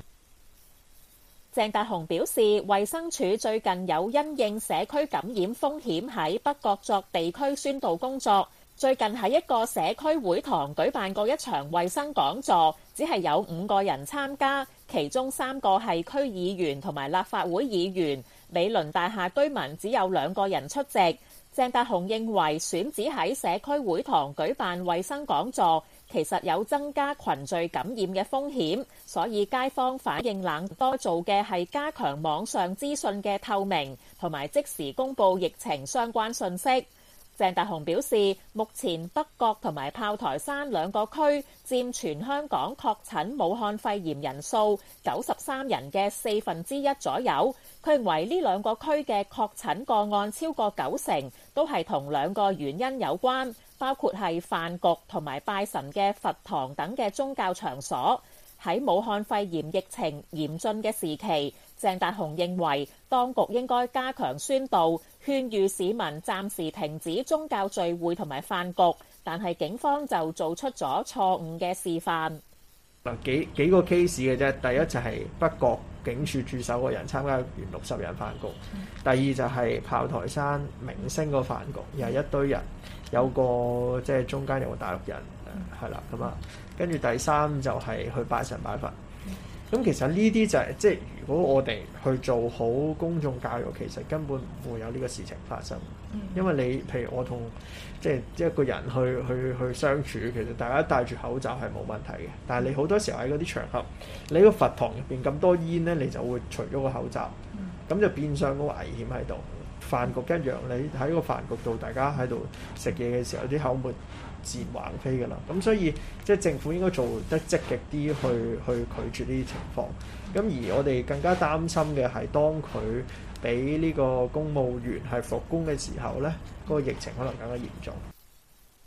鄭大雄表示，衛生署最近有因應社區感染風險喺北角作地區宣導工作。最近喺一個社區會堂舉辦過一場衛生講座，只係有5個人參加，其中3個係區議員同埋立法會議員，美倫大廈居民只有2個人出席。鄭大雄認為選址喺社區會堂舉辦衛生講座，其實有增加群聚感染嘅風險，所以街坊反應冷，多做嘅係加強網上資訊嘅透明，同埋即時公佈疫情相關信息。鄭大雄表示，目前北角同埋炮台山2個區佔全香港確診武漢肺炎人數93人嘅1/4左右。佢認為呢2個區嘅確診個案超過90%，都係同2個原因有關，包括係飯局同埋拜神嘅佛堂等嘅宗教場所。喺武漢肺炎疫情嚴峻嘅時期，鄭大雄認為當局應該加強宣導，勸喻市民暫時停止宗教聚會同埋飯局，但係警方就做出咗錯誤嘅示範。 幾個 case 嘅啫，第一就係北角警署駐守個人參加完60人飯局，第二就係炮台山明星個飯局，又係一堆人，有個即係中間有個大陸人，係啦咁啊，跟住第3就係去拜神拜佛。咁其實呢啲就係即係如果我哋去做好公眾教育，其實根本唔會有呢個事情發生。因為你譬如我同即係一個人去相處，其實大家戴住口罩係冇問題嘅。但係你好多時候喺嗰啲場合，你個佛堂入邊咁多煙咧，你就會除咗個口罩，咁就變相個危險喺度。飯局一樣，你喺個飯局度，大家喺度食嘢嘅時候，啲口沫自然橫飛㗎啦。咁所以即係政府應該做得積極啲去拒絕呢啲情況。咁而我哋更加擔心嘅係當佢俾呢個公務員係復工嘅時候呢，嗰個疫情可能更加嚴重。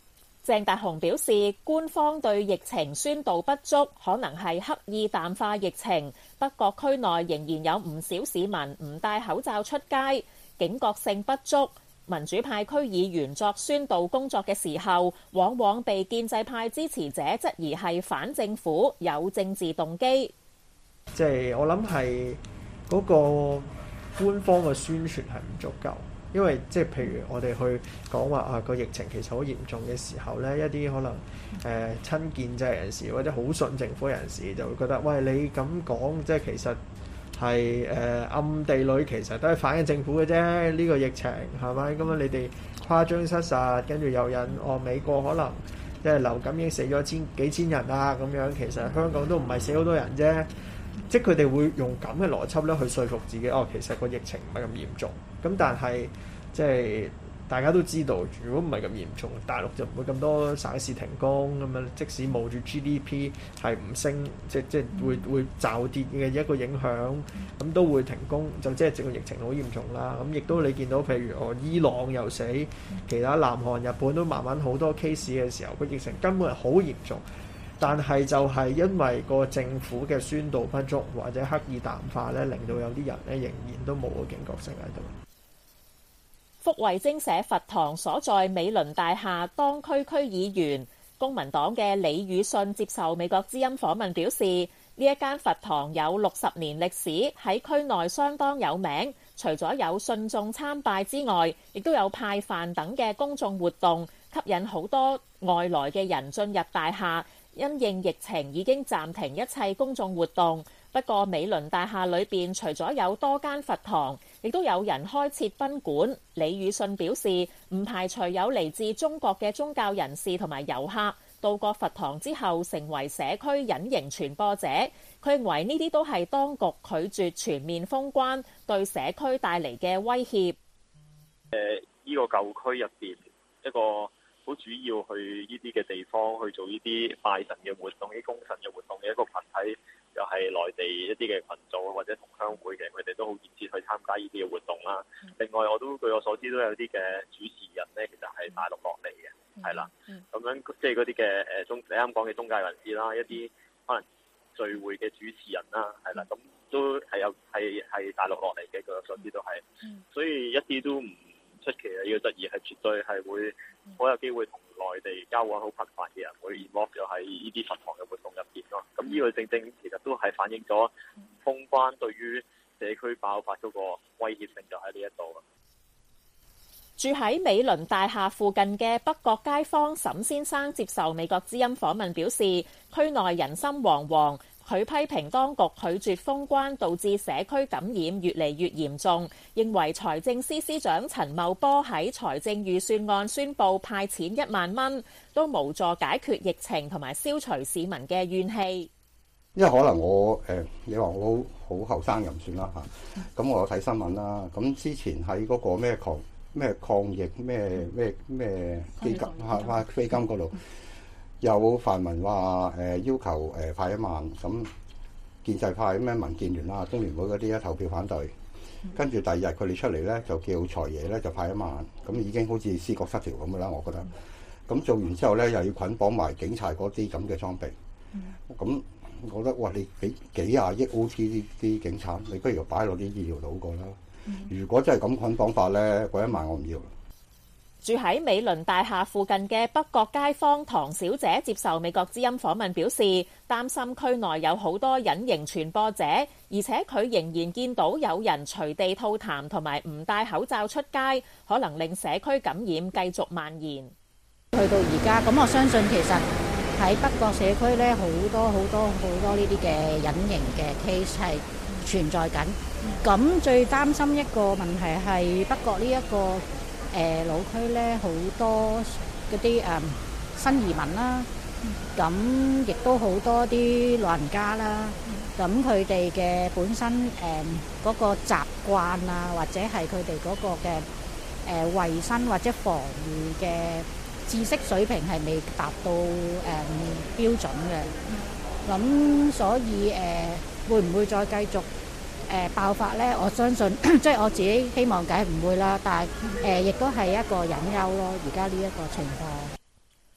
鄭達鴻表示，官方對疫情宣導不足，可能係刻意淡化疫情。北角區內仍然有唔少市民唔戴口罩出街，警覺性不足。民主派區議員作宣導工作嘅時候，往往被建制派支持者質疑係反政府，有政治動機。 即係我諗係嗰個官方嘅宣傳係唔足夠。因為即係譬如我哋去講話個疫情其實好嚴重嘅時候咧，一啲可能親建制人士或者好信政府人士就會覺得，喂，你咁講即係其實係暗地裏其實都係反映政府嘅啫。呢個疫情係咪咁樣？你哋誇張失實，跟住又引美國可能即係流感已經死咗幾千人啦咁樣，其實香港都唔係死好多人啫。即係佢哋會用咁嘅邏輯咧去說服自己，其實個疫情唔係咁嚴重。咁但係即係大家都知道，如果唔係咁嚴重，大陸就唔會咁多省市停工咁樣。即使冒住 GDP 係唔升，即會驟跌嘅一個影響，咁都會停工，就即係整個疫情好嚴重啦。咁亦都你見到，譬如伊朗又死，其他南韓、日本都慢慢好多 case 嘅時候，個疫情根本係好嚴重。但係就係因為個政府嘅宣導不足或者刻意淡化咧，令到有啲人咧仍然都冇個警覺性喺度。 福慧精舍佛堂所在美倫大廈當區區議員公民黨嘅李宇信接受美國之音訪問表示，呢一間佛堂有60年歷史，喺區內相當有名。除咗有信眾參拜之外，亦都有派飯等嘅公眾活動，吸引好多外來嘅人進入大廈。因應疫情已經暫停一切公眾活動，不過美倫大廈裏邊除咗有多間佛堂，亦都有人開設賓館。李宇信表示，唔排除有嚟自中國嘅宗教人士同埋遊客到過佛堂之後成為社區隱形傳播者。佢認為呢啲都係當局拒絕全面封關對社區帶嚟嘅威脅。 呢個舊區入邊一個好主要去呢啲嘅地方去做呢啲拜神嘅活動、啲供神嘅活動嘅一個群體，又係內地一啲嘅群組或者同鄉會嘅，佢哋都好熱切去參加呢啲嘅活動啦。另外，據我所知都有啲嘅主持人呢，其實係大陸落嚟嘅，係啦。咁樣即係嗰啲嘅你啱講嘅宗教人士啦，一啲可能聚會嘅主持人啦，係啦，咁都係大陸落嚟嘅，據我所知都係。所以一啲都唔出奇啊！呢個質疑係絕對係會好有機會同內地交往好頻繁嘅人會 involve 咗喺呢啲佛堂嘅活動入邊咯。咁呢個正正其實都係反映咗封關對於社區爆發嗰個威脅性就喺呢一度。 住喺美倫大廈附近嘅北角街坊沈先生接受美國之音訪問表示，區內人心惶惶。佢批評當局拒絕封關，導致社區感染越嚟越嚴重，認為財政司司長陳茂波喺財政預算案宣布派錢1萬蚊，都無助解決疫情同埋消除市民嘅怨氣。 因為可能你話我好後生又唔算啦嚇，咁我有睇新聞啦。咁之前喺嗰個咩抗疫咩基金嚇基金嗰度。有泛民話要求派1萬，咁建制派咩民建聯啦、中聯會嗰啲咧投票反對，跟住第二日佢哋出嚟咧就叫財爺咧就派1萬，咁已經好似思覺失調咁嘅啦，我覺得。咁做完之後咧又要捆綁埋警察嗰啲咁嘅裝備，咁我覺得哇，你俾幾廿億 OT 啲警察，你不如擺落啲醫療度好過啦。如果真係咁捆綁法咧，嗰1萬我唔要。 住喺美倫大廈附近嘅北角街坊唐小姐接受美國之音訪問表示，擔心區內有好多隱形傳播者，而且佢仍然見到有人隨地吐痰同埋唔戴口罩出街，可能令社區感染繼續蔓延。 去到而家，咁我相信其實喺北角社區咧，好多呢啲嘅隱形嘅 case 係存在緊。咁最擔心一個問題係北角呢一個老區咧，好多嗰啲新移民啦，咁亦都好多啲老人家啦，咁佢哋嘅本身嗰個習慣啊，或者係佢哋嗰個嘅衞生或者防禦嘅知識水平係未達到標準嘅，咁所以會唔會再繼續爆發咧？我相信即係我自己希望梗係唔會啦，但係亦都係一個隱憂咯。而家呢一個情況。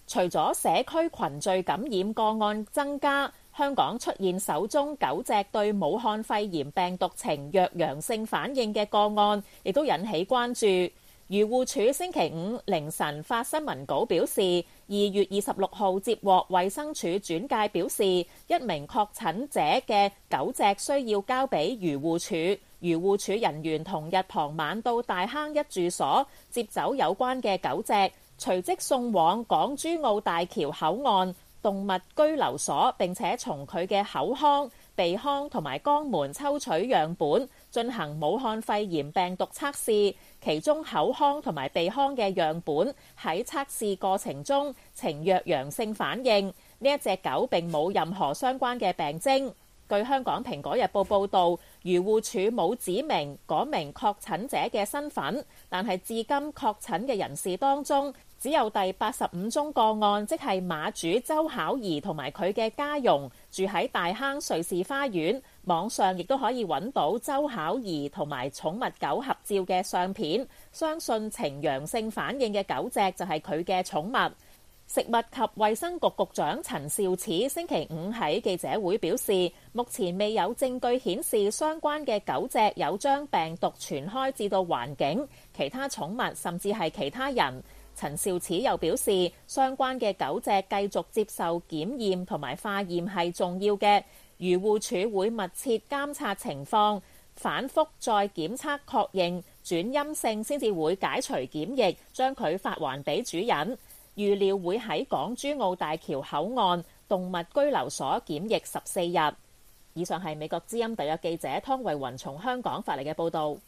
除咗社區群聚感染個案增加，香港出現首宗狗隻對武漢肺炎病毒呈弱陽性反應嘅個案，亦都引起關注。漁護署星期五凌晨發新聞稿表示，2月26號接獲衛生署轉介表示，一名確診者嘅狗隻需要交俾漁護署，漁護署人員同日傍晚到大坑一住所接走有關嘅狗隻，隨即送往港珠澳大橋口岸動物居留所，並且從佢嘅口腔、鼻腔同埋肛門抽取樣本進行武漢肺炎病毒測試，其中口腔同埋鼻腔嘅樣本喺測試過程中呈弱陽性反應。呢一隻狗並冇任何相關嘅病徵。據香港蘋果日報報導，漁護署冇指明嗰名確診者嘅身份，但係至今確診嘅人士當中，只有第85宗個案，即係馬主周巧儀同埋佢嘅家傭住喺大坑瑞士花園。網上亦都可以揾到周巧儀同埋寵物狗合照嘅相片，相信呈陽性反應嘅狗隻就係佢嘅寵物。食物及衛生局局長陳肇始星期五喺記者會表示，目前未有證據顯示相關嘅狗隻有將病毒傳開至到環境、其他寵物甚至係其他人。陳肇始又表示，相關嘅狗隻繼續接受檢驗同埋化驗係重要嘅，漁護署會密切監察情況，反覆再檢測確認轉陰性先至會解除檢疫，將佢發還俾主人。預料會喺港珠澳大橋口岸動物居留所檢疫14日。以上係美國之音特約記者湯慧雲從香港發嚟嘅報導。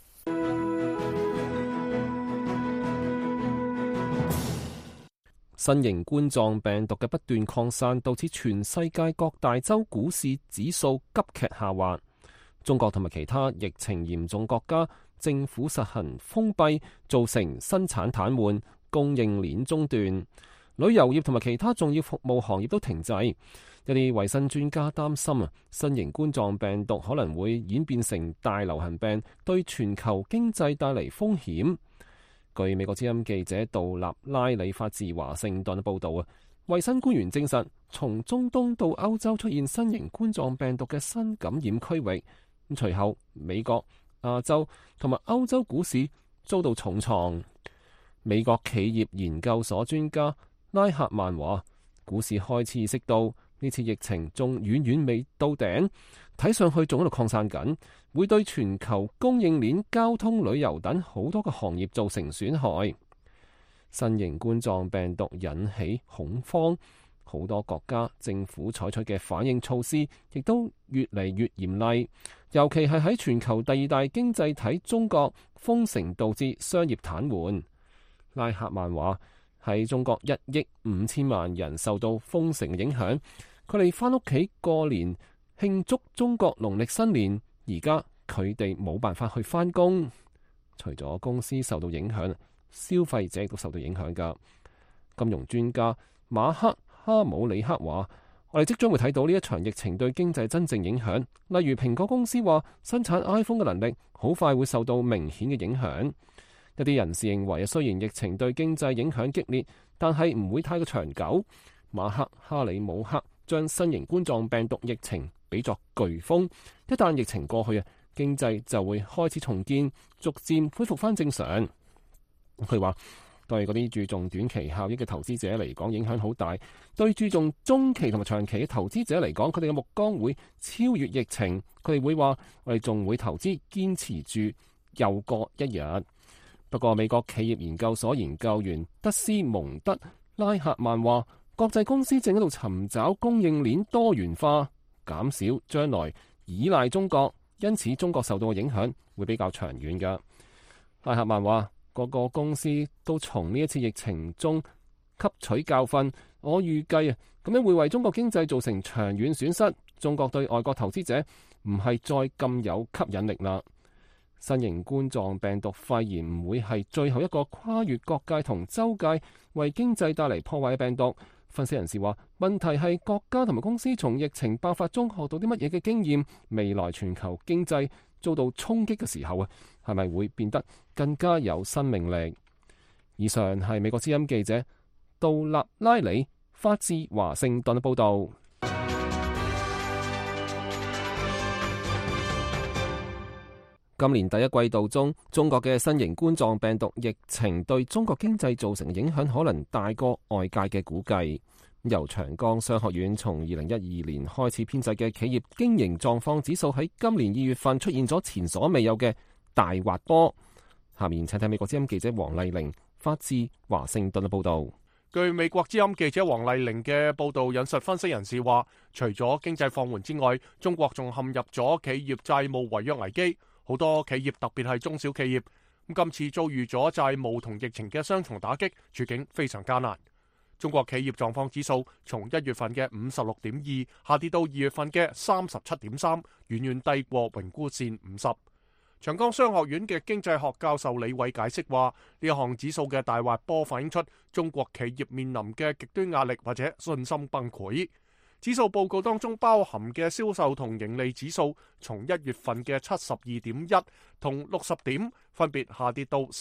新型冠狀病毒嘅不斷擴散，導致全世界各大洲股市指數急劇下滑。中國同埋其他疫情嚴重國家政府實行封閉，造成生產癱瘓、供應鏈中斷，旅遊業同埋其他重要服務行業都停滯。一啲衛生專家擔心新型冠狀病毒可能會演變成大流行病，對全球經濟帶嚟風險。據美國之音記者杜立拉里發自華盛頓報導，衛生官員證實，從中東到歐洲出現新型冠狀病毒嘅新感染區域。隨後美國、亞洲同埋歐洲股市遭到重創。美國企業研究所專家拉赫曼話，股市開始意識到呢次疫情仲遠遠未到頂，睇上去仲喺度擴散緊，會對全球供應鏈、交通、旅遊等好多個行業造成損害。新型冠狀病毒引起恐慌，好多國家政府採取嘅反應措施亦都越嚟越嚴厲，尤其係喺全球第二大經濟體中國，封城導致商業癱瘓。拉赫曼話，喺中國1億5千萬人受到封城嘅影響，佢哋翻屋企過年慶祝中國農曆新年，而家佢哋冇辦法去翻工。除咗公司受到影響，消費者亦都受到影響㗎。金融專家馬克哈姆里克話，我哋即將會睇到呢一場疫情對經濟真正影響，例如蘋果公司話生產 iPhone 嘅能力好快會受到明顯嘅影響。一啲人士認為，雖然疫情對經濟影響激烈，但係唔會太過長久。馬克哈里姆克將新型冠狀病毒疫情比作颶風，一旦疫情過去，經濟就會開始重建，逐漸恢復翻正常。佢話，對嗰啲注重短期效益嘅投資者嚟講影響好大，對注重中期同埋長期嘅投資者嚟講，佢哋嘅目光會超越疫情。佢哋會話，我哋仲會投資堅持住又過一日。不過，美國企業研究所研究員德斯蒙德拉赫曼話，國際公司正喺度尋找供應鏈多元化，減少將來依賴中國，因此中國受到嘅影響會比較長遠㗎。拉赫曼話，各個公司都從呢一次疫情中吸取教訓，我預計咁樣會為中國經濟造成長遠損失。中國對外國投資者唔係再咁有吸引力啦。新型冠狀病毒肺炎唔會係最後一個跨越國界同州界為經濟帶嚟破壞嘅病毒。分析人士話，問題係國家同埋公司從疫情爆發中學到啲乜嘢嘅經驗，未來全球經濟遭到衝擊嘅時候係咪會變得更加有生命力？以上係美國之音記者杜立拉里發自華盛頓報導。今年第一季度中，中國嘅新型冠狀病毒疫情對中國經濟造成影響可能大過外界嘅估計。由長江商學院從2012年開始編製嘅企業經營狀況指數喺今年2月份出現咗前所未有嘅大滑坡。下面請睇美國之音記者黃麗玲發自華盛頓嘅報導。 據美國之音記者黃麗玲嘅報導引述分析人士話，除咗經濟放緩之外，中國仲陷入咗企業債務違約危機。好多企業特別係中小企業，今次遭遇咗債務同疫情嘅雙重打擊，處境非常艱難。中國企業狀況指數從1月份嘅56.2下跌到2月份嘅37.3，遠遠低過榮枯線50。長江商學院嘅經濟學教授李偉解釋話，呢項指數嘅大滑坡反映出中國企業面臨嘅極端壓力或者信心崩潰。指數報告當中包含嘅銷售同盈利指數，從1月份嘅72.1同60點，分別下跌到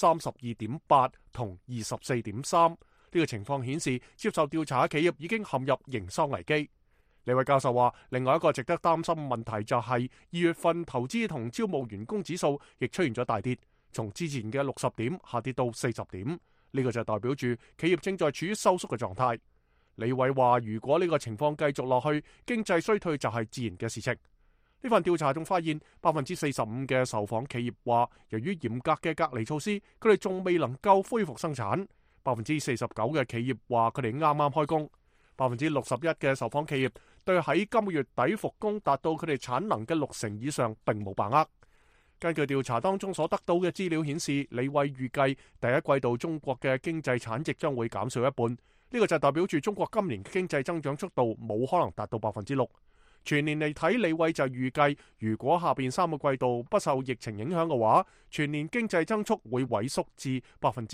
32.8同24.3。呢個情況顯示，接受調查嘅企業已經陷入營收危機。李偉教授話，另外一個值得擔心問題就係2月份投資同招募員工指數亦出現咗大跌，從之前嘅60點下跌到40點。呢個就代表住企業正在處於收縮嘅狀態。李偉話，如果呢個情況繼續落去，經濟衰退就係自然嘅事情。呢份調查仲發現，45%嘅受訪企業話，由於嚴格嘅隔離措施，佢哋仲未能夠恢復生產。49%嘅企業話佢哋啱啱開工。61%嘅受訪企業對喺今個月底復工達到佢哋產能嘅60%以上並冇把握。根據調查當中所得到嘅資料顯示，李偉預計第一季度中國嘅經濟產值將會減少一半。呢個就代表住中國今年嘅經濟增長速度冇可能達到6%。全年嚟睇，李偉就預計，如果下邊3個季度不受疫情影響嘅話，全年經濟增速會萎縮至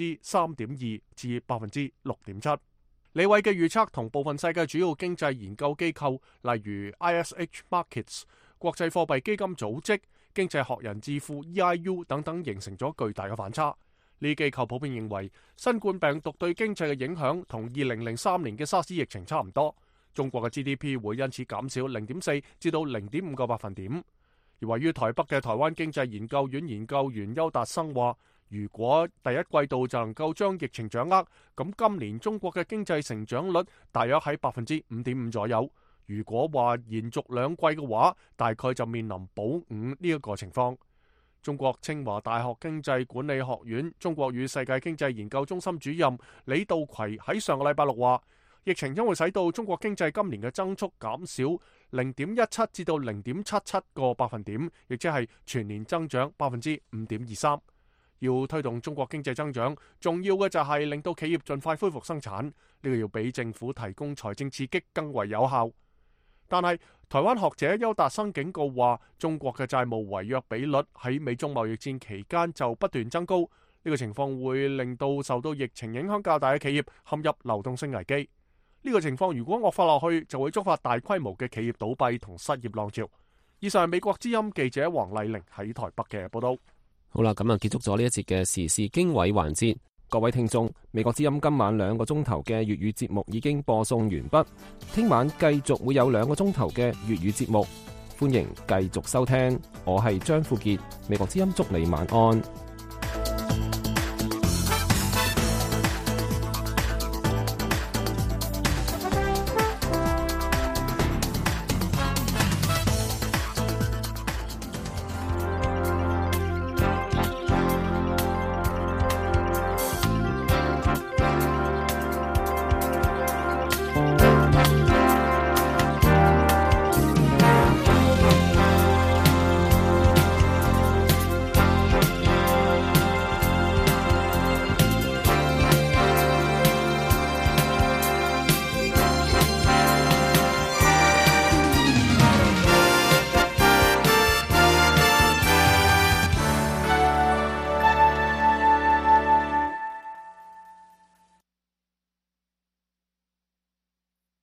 3.2%至6.7%。李偉嘅預測同部分世界主要經濟研究機構，例如 ISH Markets、國際貨幣基金組織、經濟學人智庫 EIU 等等，形成咗巨大嘅反差。呢機構普遍認為，新冠病毒對經濟嘅影響同2003年嘅沙士疫情差唔多。中國嘅 GDP 會因此減少0.4至到0.5個百分點。而位於台北嘅台灣經濟研究院研究員邱達生話，如果第一季度就能夠將疫情掌握，咁今年中國嘅經濟成長率大約喺5.5%左右。如果話延續2季嘅話，大概就面臨保5呢一個情況。中國清華大學經濟管理學院中國與世界經濟研究中心主任李道葵喺上個禮拜6話，疫情將會使到中國經濟今年嘅增速減少0.17至到0.77個百分點，亦即係全年增長5.23%。要推動中國經濟增長，重要嘅就係令到企業盡快恢復生產，呢個要比政府提供財政刺激更為有效。但係台灣學者邱達生警告話，中國嘅債務違約比率喺美中貿易戰期間就不斷增高，呢個情況會令到受到疫情影響較大嘅企業陷入流動性危機。呢個情況如果惡化落去，就會觸發大規模嘅企業倒閉同失業浪潮。以上係美國之音記者黃麗玲喺台北嘅報道。 好啦，咁啊結束咗呢一節嘅時事經緯環節。各位聽眾，美國之音今晚2個鐘頭嘅粵語節目已經播送完畢，聽晚繼續會有2個鐘頭嘅粵語節目，歡迎繼續收聽。我係張富傑，美國之音祝你晚安。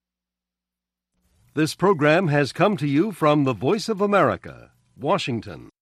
This program has come to you from the Voice of America, Washington.